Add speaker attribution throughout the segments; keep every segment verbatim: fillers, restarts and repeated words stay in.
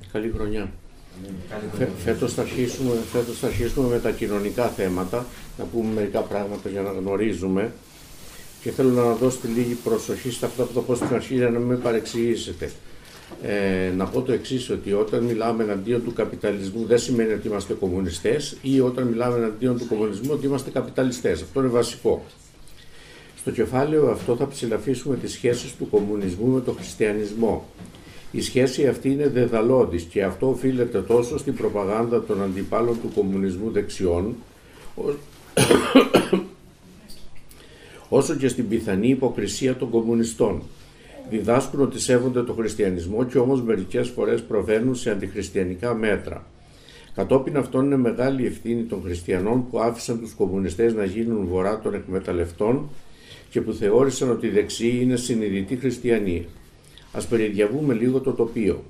Speaker 1: Καλή χρονιά. Φέ, φέτος, θα αρχίσουμε, φέτος θα αρχίσουμε με τα κοινωνικά θέματα, να πούμε μερικά πράγματα για να γνωρίζουμε και θέλω να δώσετε λίγη προσοχή σε αυτά που θα πω στην αρχή για να μην με παρεξηγήσετε. Ε, να πω το εξής, ότι όταν μιλάμε εναντίον του καπιταλισμού δεν σημαίνει ότι είμαστε κομμουνιστές ή όταν μιλάμε εναντίον του κομμουνισμού ότι είμαστε καπιταλιστές. Αυτό είναι βασικό. Στο κεφάλαιο αυτό θα ψηλαφίσουμε τις σχέσεις του κομμουνισμού με τον χριστιανισμό. Η σχέση αυτή είναι δεδαλώδης και αυτό οφείλεται τόσο στην προπαγάνδα των αντιπάλων του κομμουνισμού δεξιών, όσο και στην πιθανή υποκρισία των κομμουνιστών. Διδάσκουν ότι σέβονται τον χριστιανισμό και όμως μερικές φορές προβαίνουν σε αντιχριστιανικά μέτρα. Κατόπιν αυτών είναι μεγάλη ευθύνη των χριστιανών που άφησαν τους κομμουνιστές να γίνουν βορρά των εκμεταλλευτών και που θεώρησαν ότι οι δεξιοί είναι συνειδητοί χριστιανοί. Ας περιδιαβούμε λίγο το τοπίο.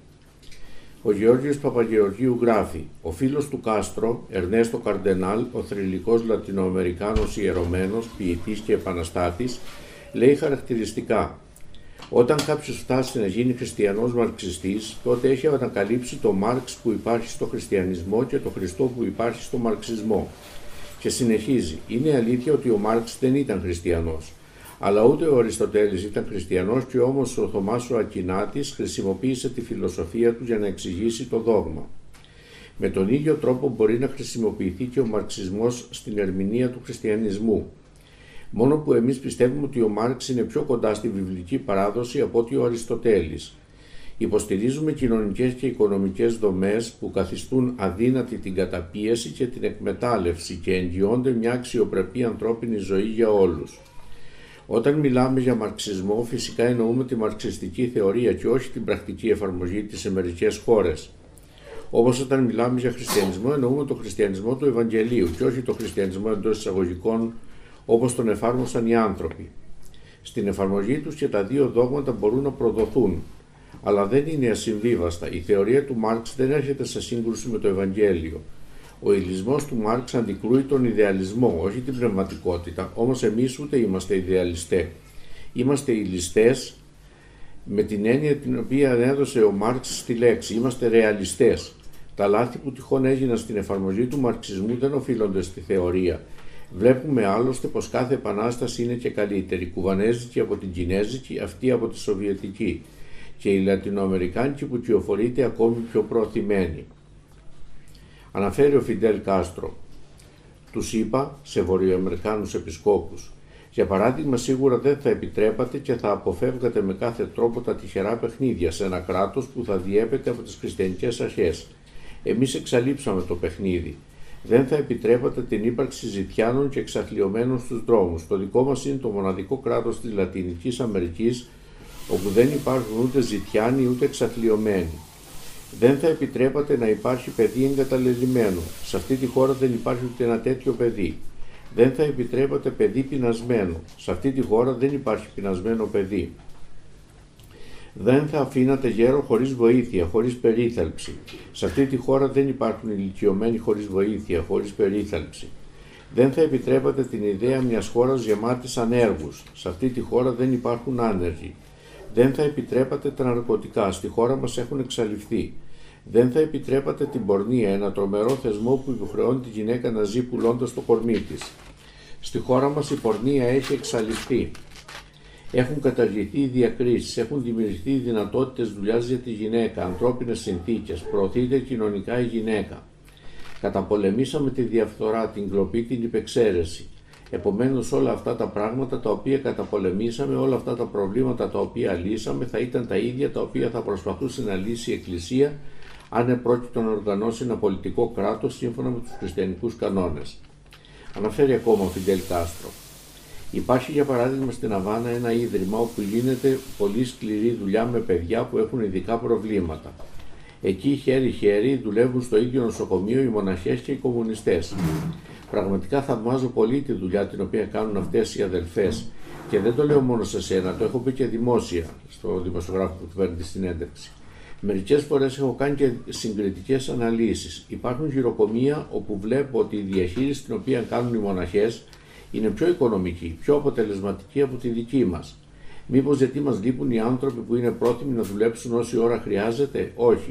Speaker 1: Ο Γεώργιος Παπαγεωργίου γράφει: «Ο φίλος του Κάστρο, Ερνέστο Καρντενάλ, ο θρυλικός Λατινοαμερικάνος ιερωμένος, ποιητής και επαναστάτης, λέει χαρακτηριστικά: όταν κάποιος φτάσει να γίνει χριστιανός μαρξιστής, τότε έχει ανακαλύψει το Μάρξ που υπάρχει στο χριστιανισμό και το Χριστό που υπάρχει στο μαρξισμό». Και συνεχίζει: «Είναι αλήθεια ότι ο Μάρξ δεν ήταν χριστιανός. Αλλά ούτε ο Αριστοτέλης ήταν χριστιανός και όμως ο Θωμάς ο Ακινάτης χρησιμοποίησε τη φιλοσοφία του για να εξηγήσει το δόγμα. Με τον ίδιο τρόπο μπορεί να χρησιμοποιηθεί και ο μαρξισμός στην ερμηνεία του χριστιανισμού. Μόνο που εμείς πιστεύουμε ότι ο Μάρξ είναι πιο κοντά στη βιβλική παράδοση από ότι ο Αριστοτέλης. Υποστηρίζουμε κοινωνικές και οικονομικές δομές που καθιστούν αδύνατη την καταπίεση και την εκμετάλλευση και εγγυώνται μια αξιοπρεπή ανθρώπινη ζωή για όλους. Όταν μιλάμε για μαρξισμό, φυσικά εννοούμε τη μαρξιστική θεωρία και όχι την πρακτική εφαρμογή της σε μερικές χώρες. Όπως όταν μιλάμε για χριστιανισμό, εννοούμε το χριστιανισμό του Ευαγγελίου και όχι το χριστιανισμό εντός εισαγωγικών όπως τον εφάρμοσαν οι άνθρωποι. Στην εφαρμογή τους και τα δύο δόγματα μπορούν να προδοθούν, αλλά δεν είναι ασυμβίβαστα. Η θεωρία του Μάρξ δεν έρχεται σε σύγκρουση με το Ευαγγέλιο. Ο υλισμός του Μάρξ αντικρούει τον ιδεαλισμό, όχι την πνευματικότητα, όμως εμείς ούτε είμαστε ιδεαλιστές. Είμαστε υλιστές με την έννοια την οποία έδωσε ο Μάρξ στη λέξη. Είμαστε ρεαλιστές. Τα λάθη που τυχόν έγιναν στην εφαρμογή του μαρξισμού δεν οφείλονται στη θεωρία. Βλέπουμε άλλωστε πως κάθε επανάσταση είναι και καλύτερη, κουβανέζικη από την κινέζικη, αυτή από τη σοβιετική, και η λατινοαμερικάνικη που κυοφορείται ακόμη πιο προωθημένη. Αναφέρει ο Φιντέλ Κάστρο. Τους είπα σε βορειοαμερικάνους επισκόπους: για παράδειγμα, σίγουρα δεν θα επιτρέπατε και θα αποφεύγατε με κάθε τρόπο τα τυχερά παιχνίδια σε ένα κράτος που θα διέπεται από τις χριστιανικές αρχές. Εμείς εξαλείψαμε το παιχνίδι. Δεν θα επιτρέπατε την ύπαρξη ζητιάνων και εξαθλιωμένων στους δρόμους. Το δικό μας είναι το μοναδικό κράτος της Λατινικής Αμερικής όπου δεν υπάρχουν ούτε ζητιάνοι ούτε εξαθλιωμένοι. Δεν θα επιτρέπατε να υπάρχει παιδί εγκαταλελειμμένο. Σε αυτή τη χώρα δεν υπάρχει ούτε ένα τέτοιο παιδί. Δεν θα επιτρέπατε παιδί πεινασμένο. Σε αυτή τη χώρα δεν υπάρχει πεινασμένο παιδί. Δεν θα αφήνατε γέρο χωρίς βοήθεια, χωρίς περίθαλψη. Σε αυτή τη χώρα δεν υπάρχουν ηλικιωμένοι χωρίς βοήθεια, χωρίς περίθαλψη. Δεν θα επιτρέπατε την ιδέα μιας χώρας γεμάτης ανέργους. Σε αυτή τη χώρα δεν υπάρχουν άνεργοι. Δεν θα επιτρέπατε τα ναρκωτικά. Στη χώρα μας έχουν εξαλειφθεί. Δεν θα επιτρέπατε την πορνεία, ένα τρομερό θεσμό που υποχρεώνει τη γυναίκα να ζει πουλώντας το κορμί της. Στη χώρα μας η πορνεία έχει εξαλειφθεί. Έχουν καταργηθεί οι διακρίσεις, έχουν δημιουργηθεί δυνατότητες δουλειάς για τη γυναίκα, ανθρώπινες συνθήκες, προωθείται κοινωνικά η γυναίκα. Καταπολεμήσαμε τη διαφθορά, την κλοπή, την υπεξαίρεση. Επομένως όλα αυτά τα πράγματα τα οποία καταπολεμήσαμε, όλα αυτά τα προβλήματα τα οποία λύσαμε θα ήταν τα ίδια τα οποία θα προσπαθούσε να λύσει η Εκκλησία αν επρόκειτο να οργανώσει ένα πολιτικό κράτος σύμφωνα με τους χριστιανικούς κανόνες. Αναφέρει ακόμα ο Φιντέλ Κάστρο. Υπάρχει για παράδειγμα στην Αβάνα ένα ίδρυμα όπου γίνεται πολύ σκληρή δουλειά με παιδιά που έχουν ειδικά προβλήματα. Εκεί χέρι-χέρι δουλεύουν στο ίδιο νοσοκομείο οι μοναχές και οι κομμουνιστές. Πραγματικά θαυμάζω πολύ τη δουλειά την οποία κάνουν αυτές οι αδελφές και δεν το λέω μόνο σε σένα, το έχω πει και δημόσια στο δημοσιογράφο που του παίρνει τη συνέντευξη. Μερικές φορές έχω κάνει και συγκριτικές αναλύσεις. Υπάρχουν γυροκομεία όπου βλέπω ότι η διαχείριση την οποία κάνουν οι μοναχές είναι πιο οικονομική, πιο αποτελεσματική από τη δική μας. Μήπως γιατί μας λείπουν οι άνθρωποι που είναι πρόθυμοι να δουλέψουν όση ώρα χρειάζεται? Όχι.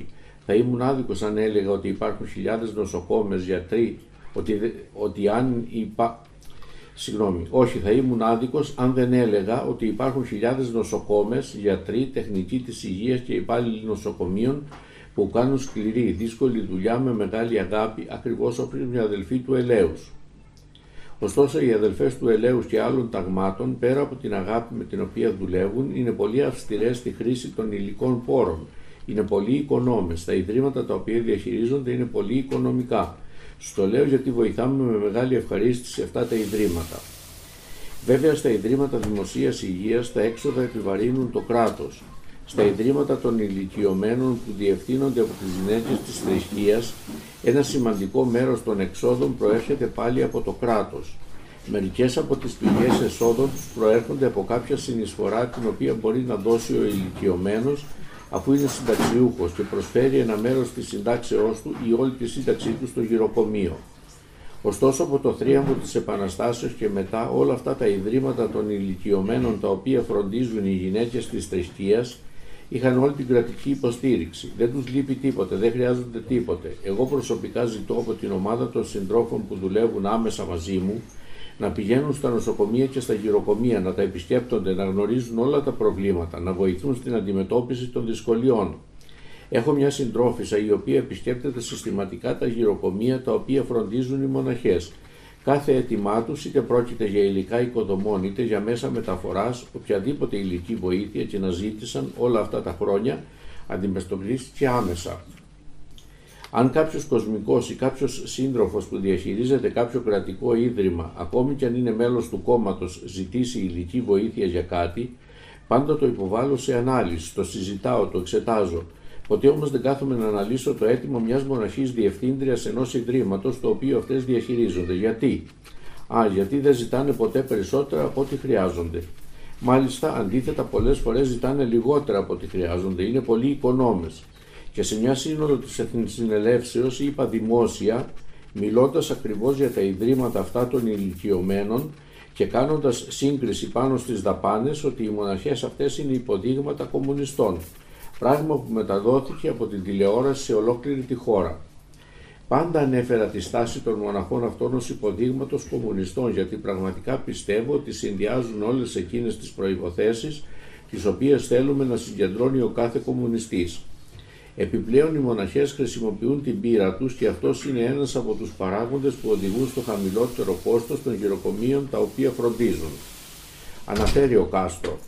Speaker 1: Θα ήμουν άδικος αν έλεγα ότι υπάρχουν χιλιάδες νοσοκόμες, γιατροί, ότι, ότι αν υπά... Συγγνώμη, όχι, θα ήμουν άδικος αν δεν έλεγα ότι υπάρχουν χιλιάδες νοσοκόμες, γιατροί, τεχνικοί της υγείας και υπάλληλοι νοσοκομείων που κάνουν σκληρή, δύσκολη δουλειά με μεγάλη αγάπη, ακριβώς όπως μια αδελφή του ελέους. Ωστόσο, οι αδελφές του ελέους και άλλων ταγμάτων, πέρα από την αγάπη με την οποία δουλεύουν, είναι πολύ αυστηρές στη χρήση των υλικών πόρων. Είναι πολύ οικονόμες. Τα ιδρύματα τα οποία διαχειρίζονται είναι πολύ οικονομικά. Στο λέω γιατί βοηθάμε με μεγάλη ευχαρίστηση αυτά τα ιδρύματα. Βέβαια, στα ιδρύματα δημοσίας υγείας τα έξοδα επιβαρύνουν το κράτος. Στα ιδρύματα των ηλικιωμένων που διευθύνονται από τις γυναίκες της θρησκείας, ένα σημαντικό μέρος των εξόδων προέρχεται πάλι από το κράτος. Μερικές από τις πηγές εσόδων τους προέρχονται από κάποια συνεισφορά την οποία μπορεί να δώσει ο ηλικιωμένος αφού είναι συνταξιούχος και προσφέρει ένα μέρος της συντάξεώς του ή όλη τη σύνταξή του στο γυροκομείο. Ωστόσο, από το θρίαμβο της Επαναστάσεως και μετά, όλα αυτά τα ιδρύματα των ηλικιωμένων τα οποία φροντίζουν οι γυναίκες της θρησκείας είχαν όλη την κρατική υποστήριξη. Δεν τους λείπει τίποτε, δεν χρειάζονται τίποτε. Εγώ προσωπικά ζητώ από την ομάδα των συντρόφων που δουλεύουν άμεσα μαζί μου να πηγαίνουν στα νοσοκομεία και στα γυροκομεία, να τα επισκέπτονται, να γνωρίζουν όλα τα προβλήματα, να βοηθούν στην αντιμετώπιση των δυσκολιών. Έχω μια συντρόφισσα η οποία επισκέπτεται συστηματικά τα γυροκομεία τα οποία φροντίζουν οι μοναχές. Κάθε αίτημά τους, είτε πρόκειται για υλικά οικοδομών είτε για μέσα μεταφοράς, οποιαδήποτε υλική βοήθεια και να ζήτησαν όλα αυτά τα χρόνια, αντιμετωπίστηκε άμεσα. Αν κάποιος κοσμικός ή κάποιος σύντροφος που διαχειρίζεται κάποιο κρατικό ίδρυμα, ακόμη και αν είναι μέλος του κόμματος, ζητήσει υλική βοήθεια για κάτι, πάντα το υποβάλλω σε ανάλυση, το συζητάω, το εξετάζω. Ποτέ όμως δεν κάθομαι να αναλύσω το αίτημα μιας μοναχής διευθύντριας ενός ιδρύματος το οποίο αυτές διαχειρίζονται. Γιατί? Α, γιατί δεν ζητάνε ποτέ περισσότερα από ό,τι χρειάζονται. Μάλιστα, αντίθετα, πολλές φορές ζητάνε λιγότερα από ό,τι χρειάζονται. Είναι πολύ οικονόμες. Και σε μια σύνοδο της Εθνοσυνελεύσεως είπα δημόσια, μιλώντας ακριβώς για τα ιδρύματα αυτά των ηλικιωμένων και κάνοντας σύγκριση πάνω στις δαπάνες, ότι οι μοναχές αυτές είναι υποδείγματα κομμουνιστών. Πράγμα που μεταδόθηκε από την τηλεόραση σε ολόκληρη τη χώρα. Πάντα ανέφερα τη στάση των μοναχών αυτών ως υποδείγματος κομμουνιστών, γιατί πραγματικά πιστεύω ότι συνδυάζουν όλες εκείνες τις προϋποθέσεις τις οποίες θέλουμε να συγκεντρώνει ο κάθε κομμουνιστής. Επιπλέον, οι μοναχές χρησιμοποιούν την πείρα τους και αυτός είναι ένας από τους παράγοντες που οδηγούν στο χαμηλότερο κόστος των γυροκομείων τα οποία φροντίζουν. Αναφέρει ο Κάστρο.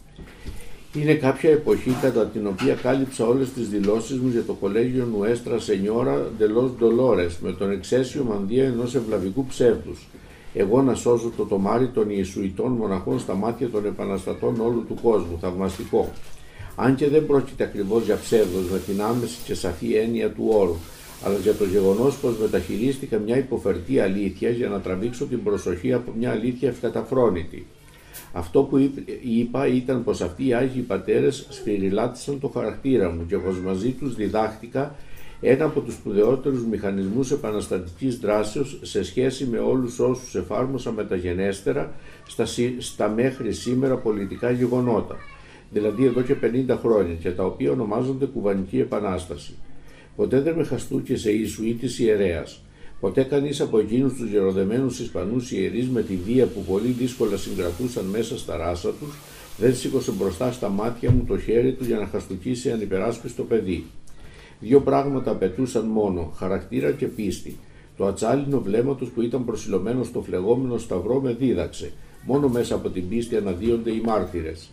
Speaker 1: Είναι κάποια εποχή κατά την οποία κάλυψα όλες τις δηλώσεις μου για το κολέγιο Νουέστρα Σενιόρα de los Dolores με τον εξαίσιο μανδύα ενός ευλαβικού ψεύδους. Εγώ να σώζω το τομάρι των Ιησουητών μοναχών στα μάτια των επαναστατών όλου του κόσμου. Θαυμαστικό. Αν και δεν πρόκειται ακριβώς για ψεύδος με την άμεση και σαφή έννοια του όρου, αλλά για το γεγονός πως μεταχειρίστηκα μια υποφερτή αλήθεια για να τραβήξω την προσοχή από μια αλήθεια ευκαταφρόνητη. Αυτό που είπα ήταν πως αυτοί οι Άγιοι Πατέρες σφυριλάτησαν το χαρακτήρα μου και πως μαζί τους διδάχτηκα ένα από τους σπουδαιότερους μηχανισμούς επαναστατικής δράσεως σε σχέση με όλους όσους εφάρμοσα μεταγενέστερα στα, στα μέχρι σήμερα πολιτικά γεγονότα, δηλαδή εδώ και πενήντα χρόνια, και τα οποία ονομάζονται Κουβανική Επανάσταση. Ποτέ δεν με χαστούκε σε Ιησουήτης ιερέας. Ποτέ κανείς από εκείνους τους γεροδεμένους Ισπανούς ιερείς με τη βία που πολύ δύσκολα συγκρατούσαν μέσα στα ράσα τους, δεν σήκωσε μπροστά στα μάτια μου το χέρι του για να χαστουκίσει ανυπεράσπιστο παιδί. Δύο πράγματα απαιτούσαν μόνο, χαρακτήρα και πίστη. Το ατσάλινο βλέμμα τους που ήταν προσιλωμένο στο φλεγόμενο σταυρό με δίδαξε. Μόνο μέσα από την πίστη αναδύονται οι μάρτυρες.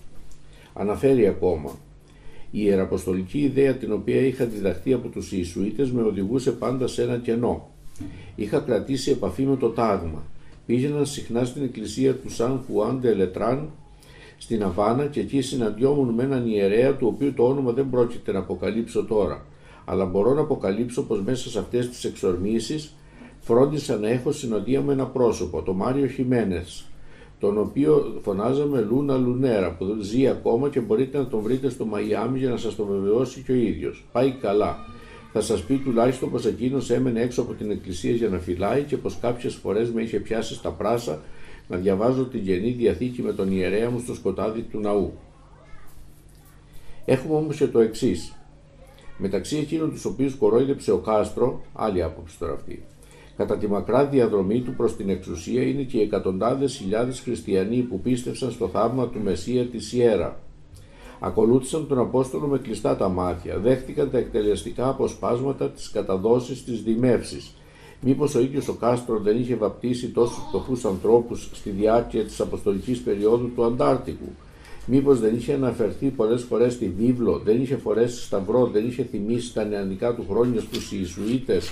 Speaker 1: Αναφέρει ακόμα. Η ιεραποστολική ιδέα την οποία είχα διδαχθεί από τους Ιησουήτες με οδηγούσε πάντα σε ένα κενό. Είχα κρατήσει επαφή με το τάγμα. Πήγαινα συχνά στην εκκλησία του Σαν Χουάν ντε Λετράν στην Αβάνα και εκεί συναντιόμουν με έναν ιερέα του οποίου το όνομα δεν πρόκειται να αποκαλύψω τώρα, αλλά μπορώ να αποκαλύψω πως μέσα σε αυτές τις εξορμήσεις φρόντισα να έχω συνοδεία με ένα πρόσωπο, τον Μάριο Χιμένες, τον οποίο φωνάζαμε Λούνα Λουνέρα, που ζει ακόμα και μπορείτε να τον βρείτε στο Μαϊάμι για να σας το βεβαιώσει και ο ίδιος. Πάει καλά. Θα σας πει τουλάχιστον πως εκείνος έμενε έξω από την εκκλησία για να φυλάει και πως κάποιες φορές με είχε πιάσει στα πράσα να διαβάζω την Καινή Διαθήκη με τον ιερέα μου στο σκοτάδι του ναού. Έχουμε όμως και το εξής. Μεταξύ εκείνων τους οποίους κορόιδεψε ο Κάστρο, άλλη άποψη τώρα αυτή, κατά τη μακρά διαδρομή του προς την εξουσία είναι και οι εκατοντάδες χιλιάδες χριστιανοί που πίστευσαν στο θαύμα του Μεσσία της Ιέρα. Ακολούθησαν τον Απόστολο με κλειστά τα μάτια, δέχτηκαν τα εκτελεστικά αποσπάσματα της καταδόσης της δημεύσης. Μήπως ο ίδιος ο Κάστρο δεν είχε βαπτίσει τόσους φτωχούς ανθρώπους στη διάρκεια της αποστολικής περίοδου του Αντάρτικου? Μήπως δεν είχε αναφερθεί πολλές φορές στη βίβλο, δεν είχε φορέσει σταυρό, δεν είχε θυμίσει τα νεανικά του χρόνια στους Ιησουίτες?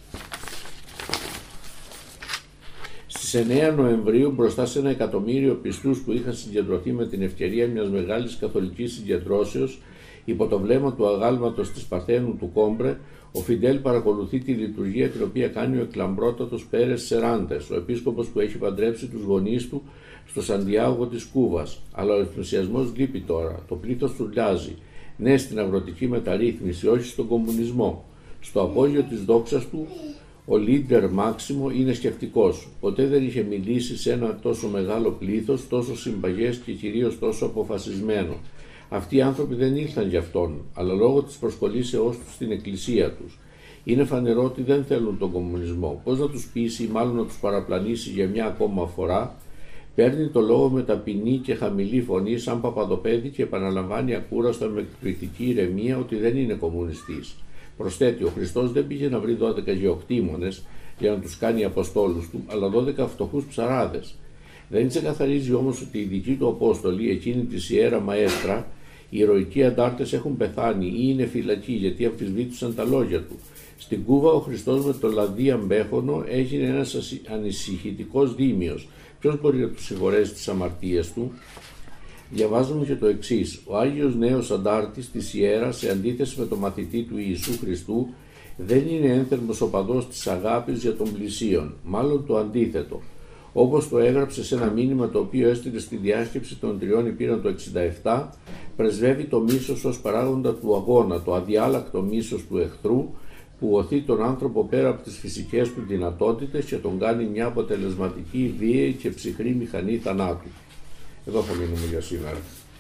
Speaker 1: Στις εννέα Νοεμβρίου, μπροστά σε ένα εκατομμύριο πιστούς που είχαν συγκεντρωθεί με την ευκαιρία μιας μεγάλης καθολικής συγκεντρώσεως, υπό το βλέμμα του αγάλματος της Παρθένου του Κόμπρε, ο Φιντέλ παρακολουθεί τη λειτουργία την οποία κάνει ο εκλαμπρότατος Πέρες Σεράντες, ο επίσκοπος που έχει παντρέψει τους γονείς του στο Σαντιάγο της Κούβας. Αλλά ο ενθουσιασμός λείπει τώρα, το πλήθος τουρλιάζει. Ναι, στην αγροτική μεταρρύθμιση, όχι στον κομμουνισμό. Στο απόγειο της δόξας του, ο Λίντερ Μάξιμο είναι σκεπτικός. Ποτέ δεν είχε μιλήσει σε ένα τόσο μεγάλο πλήθος, τόσο συμπαγές και κυρίως τόσο αποφασισμένο. Αυτοί οι άνθρωποι δεν ήρθαν για αυτόν, αλλά λόγω της προσκολήσεώς τους στην εκκλησία τους. Είναι φανερό ότι δεν θέλουν τον κομμουνισμό. Πώς να τους πείσει ή μάλλον να τους παραπλανήσει για μια ακόμα φορά? Παίρνει το λόγο με ταπεινή και χαμηλή φωνή σαν παπαδοπέδι και επαναλαμβάνει ακούραστα με εκπληκτική ηρεμία ότι δεν είναι κομμουνιστής. Προσθέτει, ο Χριστός δεν πήγε να βρει δώδεκα γεωκτήμονες για να τους κάνει αποστόλους του, αλλά δώδεκα φτωχούς ψαράδες. Δεν ξεκαθαρίζει όμως ότι οι δικοί του Απόστολοι, εκείνοι της Ιέρα Μαέστρα, οι ηρωικοί αντάρτες, έχουν πεθάνει ή είναι φυλακοί γιατί αμφισβήτησαν τα λόγια του. Στην Κούβα ο Χριστός με το λαδί αμπέχονο έγινε ένας ανησυχητικός δήμιος. Ποιος μπορεί να του συγχωρέσει τις αμαρτίες του? Διαβάζουμε και το εξής. Ο Άγιος Νέος Αντάρτης της Ιέρα, σε αντίθεση με το μαθητή του Ιησού Χριστού, δεν είναι ένθερμος οπαδός της αγάπης για τον πλησίον, μάλλον το αντίθετο. Όπως το έγραψε σε ένα μήνυμα το οποίο έστειλε στη διάσκεψη των τριών υπήρων το εξήντα επτά, πρεσβεύει το μίσος ως παράγοντα του αγώνα, το αδιάλακτο μίσος του εχθρού, που οθεί τον άνθρωπο πέρα από τις φυσικές του δυνατότητες και τον κάνει μια αποτελεσματική, βίαιη και ψυχρή μηχανή θανάτου. Εδώ θα μείνουμε για σήμερα.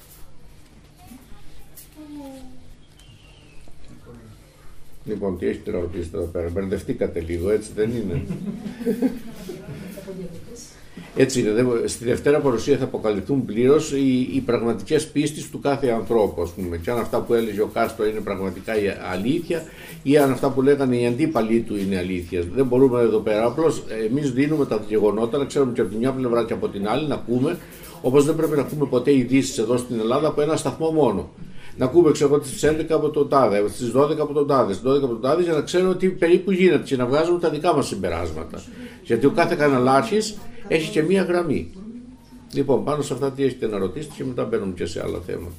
Speaker 1: Λοιπόν, τι έχετε να ρωτήσετε εδώ πέρα? Μπερδευτήκατε λίγο, έτσι δεν είναι? Έτσι είναι. Στη Δευτέρα Παρουσία θα αποκαλυφθούν πλήρως οι, οι πραγματικές πίστεις του κάθε ανθρώπου, ας πούμε. Και αν αυτά που έλεγε ο Κάστρο είναι πραγματικά η αλήθεια, ή αν αυτά που λέγανε οι αντίπαλοι του είναι αλήθεια. Δεν μπορούμε εδώ πέρα. Απλώς εμείς δίνουμε τα γεγονότα, να ξέρουμε και από τη μια πλευρά και από την άλλη να ακούμε, όπως δεν πρέπει να ακούμε ποτέ ειδήσεις εδώ στην Ελλάδα από ένα σταθμό μόνο. Να ακούμε, ξέρω, στις έντεκα από τον τάδε, στις δώδεκα από τον τάδε, στις δώδεκα από τον τάδε, για να ξέρουμε τι περίπου γίνεται και να βγάζουμε τα δικά μας συμπεράσματα. Γιατί ο κάθε καναλάρχης έχει και μία γραμμή. Λοιπόν, πάνω σε αυτά τι έχετε να ρωτήσετε και μετά μπαίνουμε και σε άλλα θέματα.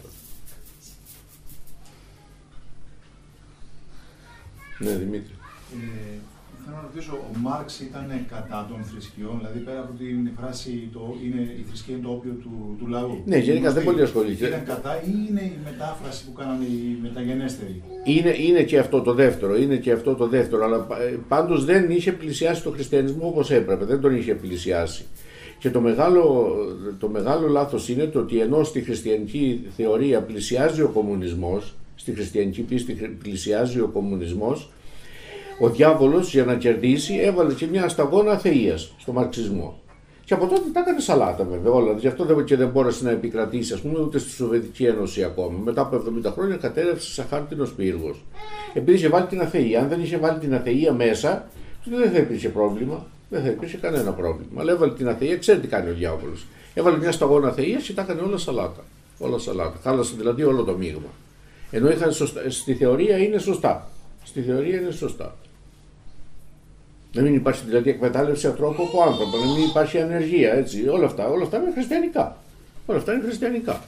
Speaker 1: Ναι, Δημήτρη.
Speaker 2: Ε, θέλω να ρωτήσω, ο Μάρξ ήταν κατά των θρησκειών, δηλαδή πέρα από την φράση το, είναι, η θρησκεία είναι το όπιο του, του λαού.
Speaker 1: Ναι, γενικά δεν πολύ ασχολείται.
Speaker 2: Ήταν κατά ή είναι η μετάφραση που κάνανε οι μεταγενέστεροι?
Speaker 1: Είναι, είναι και αυτό το δεύτερο, είναι και αυτό το δεύτερο, αλλά πάντως δεν είχε πλησιάσει το χριστιανισμό όπως έπρεπε, δεν τον είχε πλησιάσει. Και το μεγάλο, το μεγάλο λάθος είναι το ότι ενώ στη χριστιανική θεωρία πλησιάζει ο κομμουνισμός, στη χριστιανική πίστη πλησιάζει ο κομμουνισμός, ο διάβολος για να κερδίσει έβαλε και μια σταγόνα θείας στο μαρξισμό. Και από τότε τα έκανε σαλάτα βέβαια όλα. Γι' αυτό δεν, και δεν μπόρεσε να επικρατήσει, ας πούμε, ούτε στη Σοβιετική Ένωση ακόμα. Μετά από εβδομήντα χρόνια κατέρευσε σαν χάρτινος πύργος. Επειδή είχε βάλει την αθεΐα. Αν δεν είχε βάλει την αθεΐα μέσα, τότε δεν θα υπήρχε πρόβλημα. Δεν θα υπήρχε κανένα πρόβλημα. Αλλά έβαλε την αθεΐα, ξέρει τι κάνει ο διάβολος. Έβαλε μια σταγόνα αθεΐας και τα έκανε όλα σαλάτα. Όλα σαλάτα. Χάλασε δηλαδή όλο το μείγμα. Ενώ είχαν σωστά, στη θεωρία είναι σωστά. Στη θεωρία είναι σωστά. Να μην υπάρχει δηλαδή εκμετάλλευση ανθρώπου από άνθρωπο, να μην υπάρχει ανεργία, έτσι. Όλα αυτά, όλα αυτά είναι χριστιανικά. Όλα αυτά είναι χριστιανικά.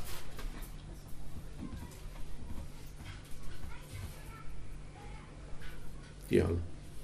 Speaker 1: Τι άλλο?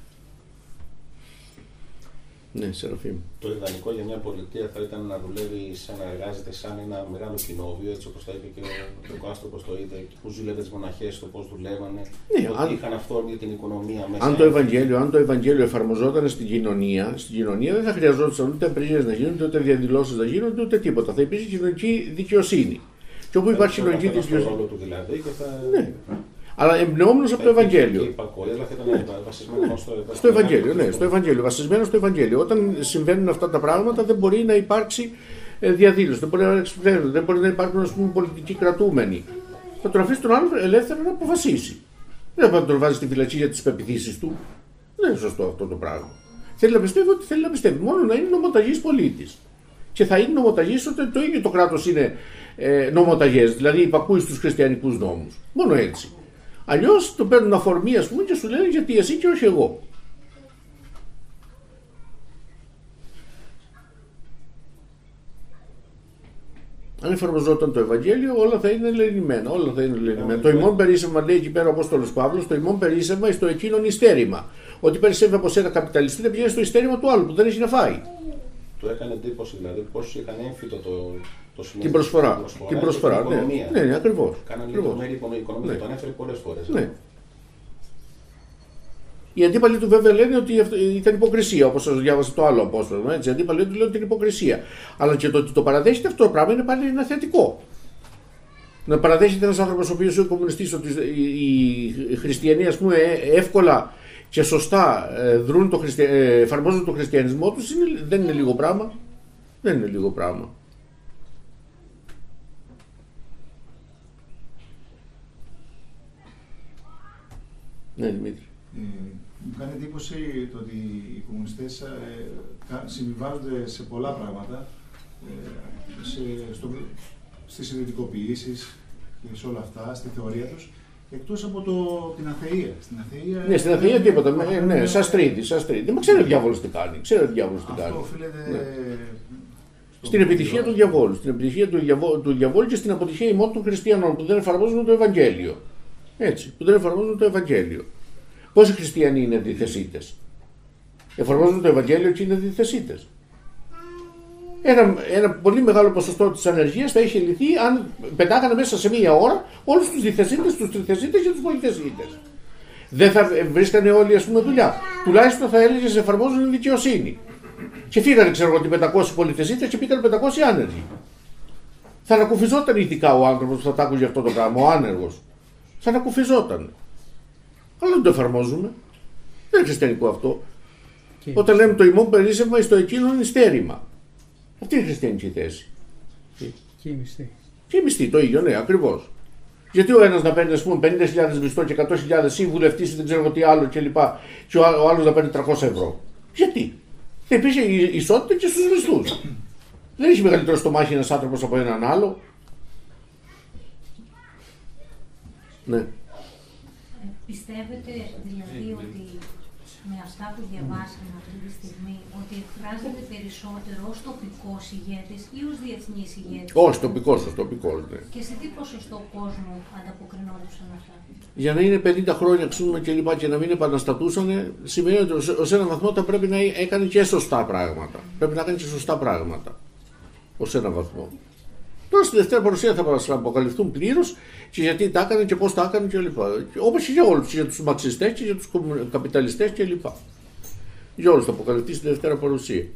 Speaker 1: Ναι, Σεραφείμ.
Speaker 3: Το ιδανικό για μια πολιτεία θα ήταν να δουλεύει, σαν να εργάζεται σαν ένα μεγάλο κοινόβιο, έτσι όπως το είπε και ο Κάστρο, όπως το είπε, που ζήλευε τις μοναχές, το πώς δουλεύανε,
Speaker 1: ναι,
Speaker 3: ότι
Speaker 1: αν...
Speaker 3: είχαν αυτόρμη την οικονομία μέσα.
Speaker 1: Αν το, Ευαγγέλιο, αν το Ευαγγέλιο εφαρμοζόταν στην κοινωνία, στην κοινωνία δεν θα χρειαζόταν ούτε πρίζες να γίνονται, ούτε διαδηλώσεις να γίνονται, ούτε τίποτα. Θα υπήρχε κοινωνική δικαιοσύνη. Και όπου υπάρχει κοινωνική δικαιοσύνη.
Speaker 3: Ρόλο του δηλαδή και θα...
Speaker 1: Ναι. Αλλά εμπνεόμενος από το Ευαγγέλιο.
Speaker 3: Η υπακοή, θα ήταν βασισμένο στο,
Speaker 1: στο Ευαγγέλιο. Ναι, στο Ευαγγέλιο. Βασισμένο στο Ευαγγέλιο. Όταν συμβαίνουν αυτά τα πράγματα, δεν μπορεί να υπάρξει διαδήλωση, δεν μπορεί να υπάρξει δεν μπορεί να υπάρχουν, ας πούμε, πολιτικοί κρατούμενοι. Θα τον αφήσει τον άλλο ελεύθερο να αποφασίσει. Δεν θα τον βάζει στη φυλακή για τις πεποιθήσεις του. Δεν είναι σωστό αυτό το πράγμα. Θέλει να πιστεύει ότι θέλει να πιστεύει. Μόνο να είναι νομοταγής πολίτης. Και θα είναι νομοταγής όταν το ίδιο το κράτος είναι ε, νομοταγές, δηλαδή υπακούει στους χριστιανικούς νόμους. Μόνο έτσι. Αλλιώς το παίρνουν αφορμή, ας πούμε, και σου λένε γιατί εσύ και όχι εγώ. Αν εφαρμοζόταν το Ευαγγέλιο, όλα θα είναι λενημένα. Όλα θα είναι λενημένα. Το ημών περίσσευμα, λέει εκεί πέρα ο Απόστολος Παύλος, το ημών περίσσευμα εις το εκείνον ειστέρημα. Ότι περισσεύει από σένα καπιταλιστή να πηγαίνει στο ειστέρημα του άλλου που δεν έχει να φάει.
Speaker 3: Του έκανε εντύπωση δηλαδή πώς είχαν έμφυτο το, το
Speaker 1: συνέδριο. Την προσφορά. Την προσφορά, την προσφορά την ναι, ναι, ναι, ακριβώς.
Speaker 3: Κάνανε λίγο μέρη οικονομία, ναι. Το ανέφερε πολλές φορές.
Speaker 1: Ναι. Οι αντίπαλοι του βέβαια λένε ότι ήταν υποκρισία, όπως σας διάβασε το άλλο Απόστολο. Έτσι. Οι αντίπαλοι του λένε ότι είναι υποκρισία. Αλλά και το ότι το παραδέχεται αυτό το πράγμα είναι πάλι ένα θετικό. Να παραδέχεται ένας άνθρωπος ο οποίος είναι κομμουνιστής, ότι οι χριστιανοί, ας πούμε, εύκολα και σωστά δρούν το χριστια... εφαρμόζουν τον χριστιανισμό τους, είναι... δεν είναι λίγο πράγμα. Δεν είναι λίγο πράγμα. Ναι, Δημήτρη.
Speaker 2: Ε, μου κάνει εντύπωση το ότι οι κομμουνιστές ε, συμβιβάζονται σε πολλά πράγματα, ε, σε, στο, στις ιδιωτικοποιήσεις και σε όλα αυτά, στη θεωρία τους, εκτός από το, την αθεία. Στην αθεία,
Speaker 1: ναι, στην αθεία τίποτα. Ναι, ναι, σαν τρίτη, σαν τρίτη. Μα ξέρει ο διάβολος τι κάνει. Ξέρει ο διάβολος τι κάνει.
Speaker 2: Αυτό οφείλεται
Speaker 1: ναι. Στην επιτυχία του διαβόλου. Στην επιτυχία του, διαβό, του διαβόλου και στην αποτυχία ημών των χριστιανών που δεν εφαρμόζουν το Ευαγγέλιο. Έτσι, που δεν εφαρμόζουν το Ευαγγέλιο. Πόσοι χριστιανοί είναι αντιθεσίτες? Εφαρμόζουν το Ευαγγέλιο και είναι αντιθεσίτες. Ένα, ένα πολύ μεγάλο ποσοστό της ανεργίας θα είχε λυθεί αν πετάγανε μέσα σε μία ώρα όλους τους διθεσίτες, τους τριθεσίτες και τους πολυθεσίτες. Δεν θα βρίσκανε όλοι, ας πούμε, δουλειά. Τουλάχιστον θα έλεγες εφαρμόζουν δικαιοσύνη. Και φύγανε, ξέρω εγώ, πεντακόσιοι πολυθεσίτες και πήγαν πεντακόσιοι άνεργοι. Θα ανακουφιζόταν ειδικά ο άνθρωπος που θα τ' άκουγε αυτό το πράγμα, ο άνεργος. Θα ανακουφιζόταν. Αλλά δεν το εφαρμόζουμε. Δεν είναι χριστιανικό αυτό. Και... Όταν λέμε το ημών περίσσευμα εις το εκείνον ειστέρημα. Αυτή είναι η χριστιανική θέση.
Speaker 4: Και η μισθή.
Speaker 1: Και η μισθή, το ίδιο, ναι, ακριβώς. Γιατί ο ένας να παίρνει, ας πούμε, πενήντα χιλιάδες μισθό και εκατό χιλιάδες ή βουλευτής ή δεν ξέρω τι άλλο κλπ. Και ο άλλος να παίρνει τριακόσια ευρώ. Γιατί? Θα υπήρχε ισότητα και στους μισθούς. Δεν έχει μεγαλύτερο στομάχι ένας άνθρωπος από έναν άλλο. Ναι.
Speaker 5: Πιστεύετε δηλαδή ότι με αυτά που διαβάσαμε αυτή τη στιγμή ότι εκφράζεται περισσότερο ως τοπικός ηγέτης ή ως διεθνής ηγέτης?
Speaker 1: Όχι, τοπικός, ως τοπικός, ναι.
Speaker 5: Και σε τι ποσοστό κόσμο ανταποκρινόντουσαν αυτά?
Speaker 1: Για να είναι πενήντα χρόνια ξύλωνα και λοιπά και να μην επαναστατούσαν, σημαίνει ότι ως έναν βαθμό θα πρέπει να έκανε και σωστά πράγματα. Πρέπει να κάνει και σωστά πράγματα. Ως έναν βαθμό. Τώρα στη δεύτερη παρουσία θα μας αποκαλυφθούν πλήρως και γιατί τα έκανε και πώς τα έκανε κλπ. Όπως και για όλους, για τους μαξιστές και για τους καπιταλιστές κλπ. Για όλους θα αποκαλυφθεί στη δεύτερη παρουσία.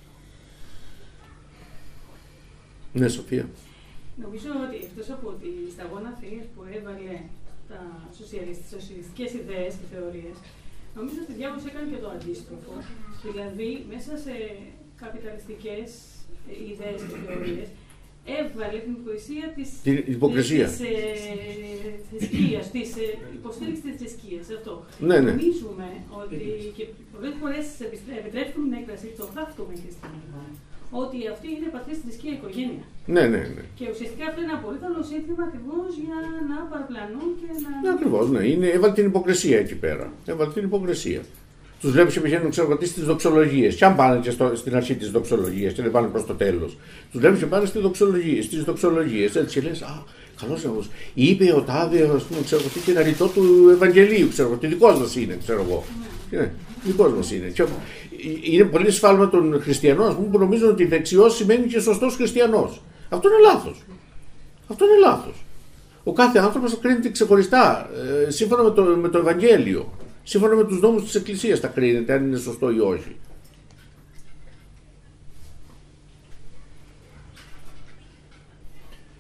Speaker 1: Ναι, Σοφία.
Speaker 6: Νομίζω ότι εκτός από τη σταγόνα θείας που έβαλε τα σοσιαλιστικές ιδέες και θεωρίες, νομίζω ότι ο διάβολος έκανε και το αντίστροφο. Δηλαδή, μέσα σε καπιταλιστικές ιδέες και θεωρίες, έβαλε την υποκρισία της,
Speaker 1: την υποκρισία.
Speaker 6: της, ε, θρησκείας, της ε, υποστήριξης της θρησκείας. Αυτό.
Speaker 1: Ναι, ναι.
Speaker 6: Νομίζουμε ότι και πολλές φορές επιτρέπουν την έκφραση, το γράφτουμε χριστιανικό, ότι αυτή είναι παθής θρησκεία οικογένεια.
Speaker 1: Ναι, ναι, ναι.
Speaker 6: Και ουσιαστικά αυτό είναι ένα πολύ καλό σύνθημα ακριβώς για να παραπλανούν και να.
Speaker 1: Ναι, ακριβώς, ναι. Είναι, έβαλε την υποκρισία εκεί πέρα. Έβαλε την υποκρισία. Τους βλέπεις και πηγαίνουν, ξέρω τι, στις δοξολογίες. Και αν πάνε και στο, στην αρχή της δοξολογίας και δεν πάνε προς το τέλος. Τους βλέπεις και πάνε στις δοξολογίες. Στις δοξολογίες. Έτσι και λες, α, καλός είναι αυτός. Είπε ο τάδε, ας πούμε, ξέρω τι, και ένα ρητό του Ευαγγελίου, ξέρω τι, δικός μας είναι, ξέρω εγώ. Ναι, δικός μας είναι. Και είναι πολύ σφάλμα των χριστιανών, ας πούμε, που νομίζουν ότι δεξιός σημαίνει και σωστός χριστιανός. Αυτό είναι λάθος. Αυτό είναι λάθος. Ο κάθε άνθρωπος θα κρίνεται ξεχωριστά, ε, σύμφωνα με το, με το Ευαγγέλιο. Σύμφωνα με τους νόμους της Εκκλησίας θα κρίνεται αν είναι σωστό ή όχι.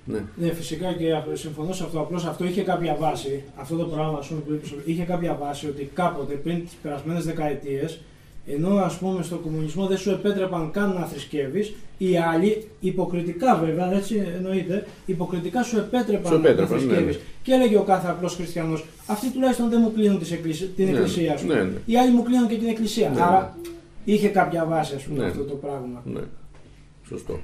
Speaker 1: Ναι.
Speaker 7: Ναι, φυσικά και συμφωνώ σε αυτό. Απλώς αυτό είχε κάποια βάση, αυτό το πράγμα ας πούμε, που είπες, είχε κάποια βάση ότι κάποτε πριν τις περασμένες δεκαετίες, ενώ ας πούμε στο κομμουνισμό δεν σου επέτρεπαν καν να θρησκεύεις, οι άλλοι, υποκριτικά βέβαια, έτσι εννοείται, υποκριτικά σου επέτρεπαν, σου επέτρεπαν να θρησκεύεις. Ναι, ναι. Και έλεγε ο κάθε απλός χριστιανός, αυτοί τουλάχιστον δεν μου κλείνουν τις εκκλησί... την ναι, εκκλησία, ας πούμε. Ναι, ναι. Οι άλλοι μου κλείνουν και την εκκλησία. Ναι, άρα ναι. είχε κάποια βάση, ας πούμε, ναι, αυτό το πράγμα.
Speaker 1: Ναι, σωστό.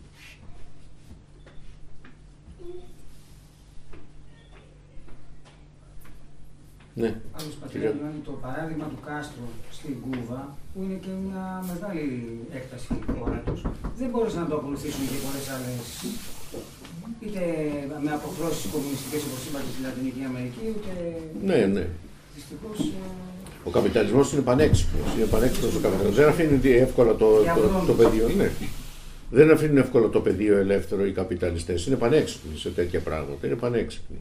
Speaker 1: Ναι.
Speaker 8: Άλλος πατέρα, το παράδειγμα του Κάστρο στην Κούβα, που είναι και μια μεγάλη έκταση χώρα τους, δεν μπόρεσαν να το ακολουθήσουν και πολλές άλλες, είτε με αποχρώσεις κομμουνιστικές όπως είπατε στη Λατινική Αμερική, ούτε.
Speaker 1: Ναι, ναι.
Speaker 8: Δυστυχώς.
Speaker 1: Ο καπιταλισμός είναι πανέξυπνος. Είναι πανέξυπνος ο καπιταλισμός. Δεν αφήνει εύκολα το, το, το, το πεδίο. Ναι. Δεν αφήνουν εύκολα το πεδίο ελεύθερο οι καπιταλιστές. Είναι πανέξυπνοι σε τέτοια πράγματα. Είναι πανέξυπνοι.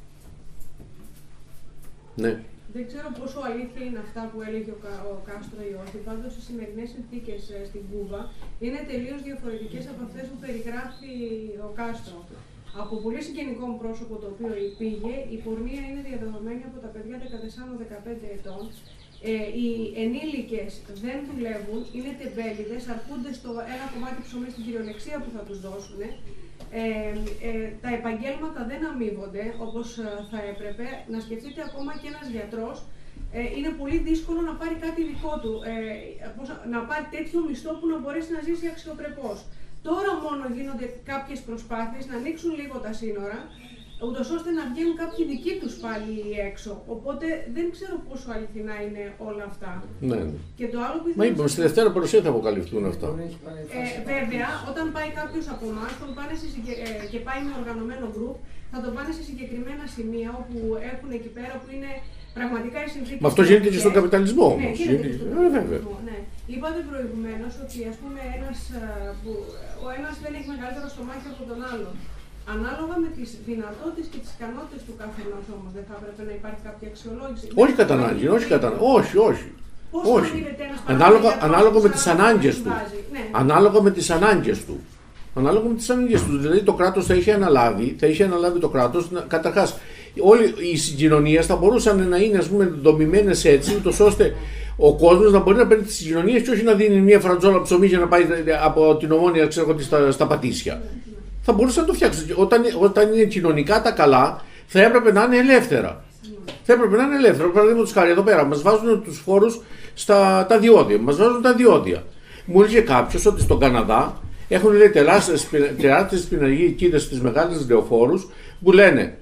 Speaker 1: Ναι.
Speaker 9: Δεν ξέρω πόσο αλήθεια είναι αυτά που έλεγε ο, Κα, ο Κάστρο ή όχι. Πάντως οι σημερινές συνθήκες ε, στην Κούβα είναι τελείως διαφορετικές από αυτές που περιγράφει ο Κάστρο. Από πολύ συγγενικό πρόσωπο το οποίο πήγε, η πορνεία είναι διαδεδομένη από τα παιδιά δεκατέσσερα με δεκαπέντε ετών. Ε, οι ενήλικες δεν δουλεύουν, είναι τεμπέληδες, αρκούνται στο ένα κομμάτι ψωμί στην κυριολεξία που θα τους δώσουν. Ε, ε, τα επαγγέλματα δεν αμείβονται όπως ε, θα έπρεπε. Να σκεφτείτε ακόμα και ένας γιατρός ε, είναι πολύ δύσκολο να πάρει κάτι δικό του, ε, πώς, να πάρει τέτοιο μισθό που να μπορέσει να ζήσει αξιοπρεπώς. Τώρα μόνο γίνονται κάποιες προσπάθειες να ανοίξουν λίγο τα σύνορα, ούτως ώστε να βγαίνουν κάποιοι δικοί τους πάλι έξω. Οπότε δεν ξέρω πόσο αληθινά είναι όλα αυτά.
Speaker 1: Ναι.
Speaker 9: Και το άλλο που
Speaker 1: Μα είπαμε, στη Δευτέρα παρουσία θα αποκαλυφθούν αυτά.
Speaker 9: Ε, βέβαια, όταν πάει κάποιος από εμάς ε, και πάει με οργανωμένο γκρουπ, θα τον πάνε σε συγκεκριμένα σημεία όπου έχουν εκεί πέρα που είναι πραγματικά οι συνθήκες.
Speaker 1: Μα αυτό γίνεται και στον καπιταλισμό.
Speaker 9: Ναι, γίνεται και στον καπιταλισμό. Ναι. Είπατε προηγουμένως ότι ας πούμε, ένας, που, ο ένας δεν έχει μεγαλύτερο στομάχι από τον άλλον. Ανάλογα με τις δυνατότητες και τις ικανότητες του καθενός όμως, δεν θα έπρεπε να υπάρχει κάποια αξιολόγηση.
Speaker 1: Όχι κατά ανάγκη, όχι κατά ανάγκη. Όχι, όχι. όχι. Ανάλογα, ανάλογα με τις ανάγκες του. Ναι. Ανάλογα με τις ανάγκες του. Ανάλογα με τις ανάγκες του. Δηλαδή το κράτος θα είχε αναλάβει, θα είχε αναλάβει το κράτος. Καταρχάς, όλες οι συγκοινωνίες θα μπορούσαν να είναι ας πούμε δομημένες έτσι, ούτως ώστε ο κόσμος να μπορεί να παίρνει τις συγκοινωνίες και όχι να δίνει μια φραντζόλα ψωμί για να πάει από την Ομόνια ξέρω, στα, στα Πατήσια. Θα μπορούσε να το φτιάξει. Όταν, όταν είναι κοινωνικά τα καλά, θα έπρεπε να είναι ελεύθερα. Θα έπρεπε να είναι ελεύθερα. Παραδείγματος χάρη, εδώ πέρα μας βάζουν τους φόρους στα τα διόδια. Μας βάζουν τα διόδια. Μου έλεγε κάποιος ότι στον Καναδά έχουν λέει τεράστιες πινακίδες στις μεγάλες λεωφόρους που λένε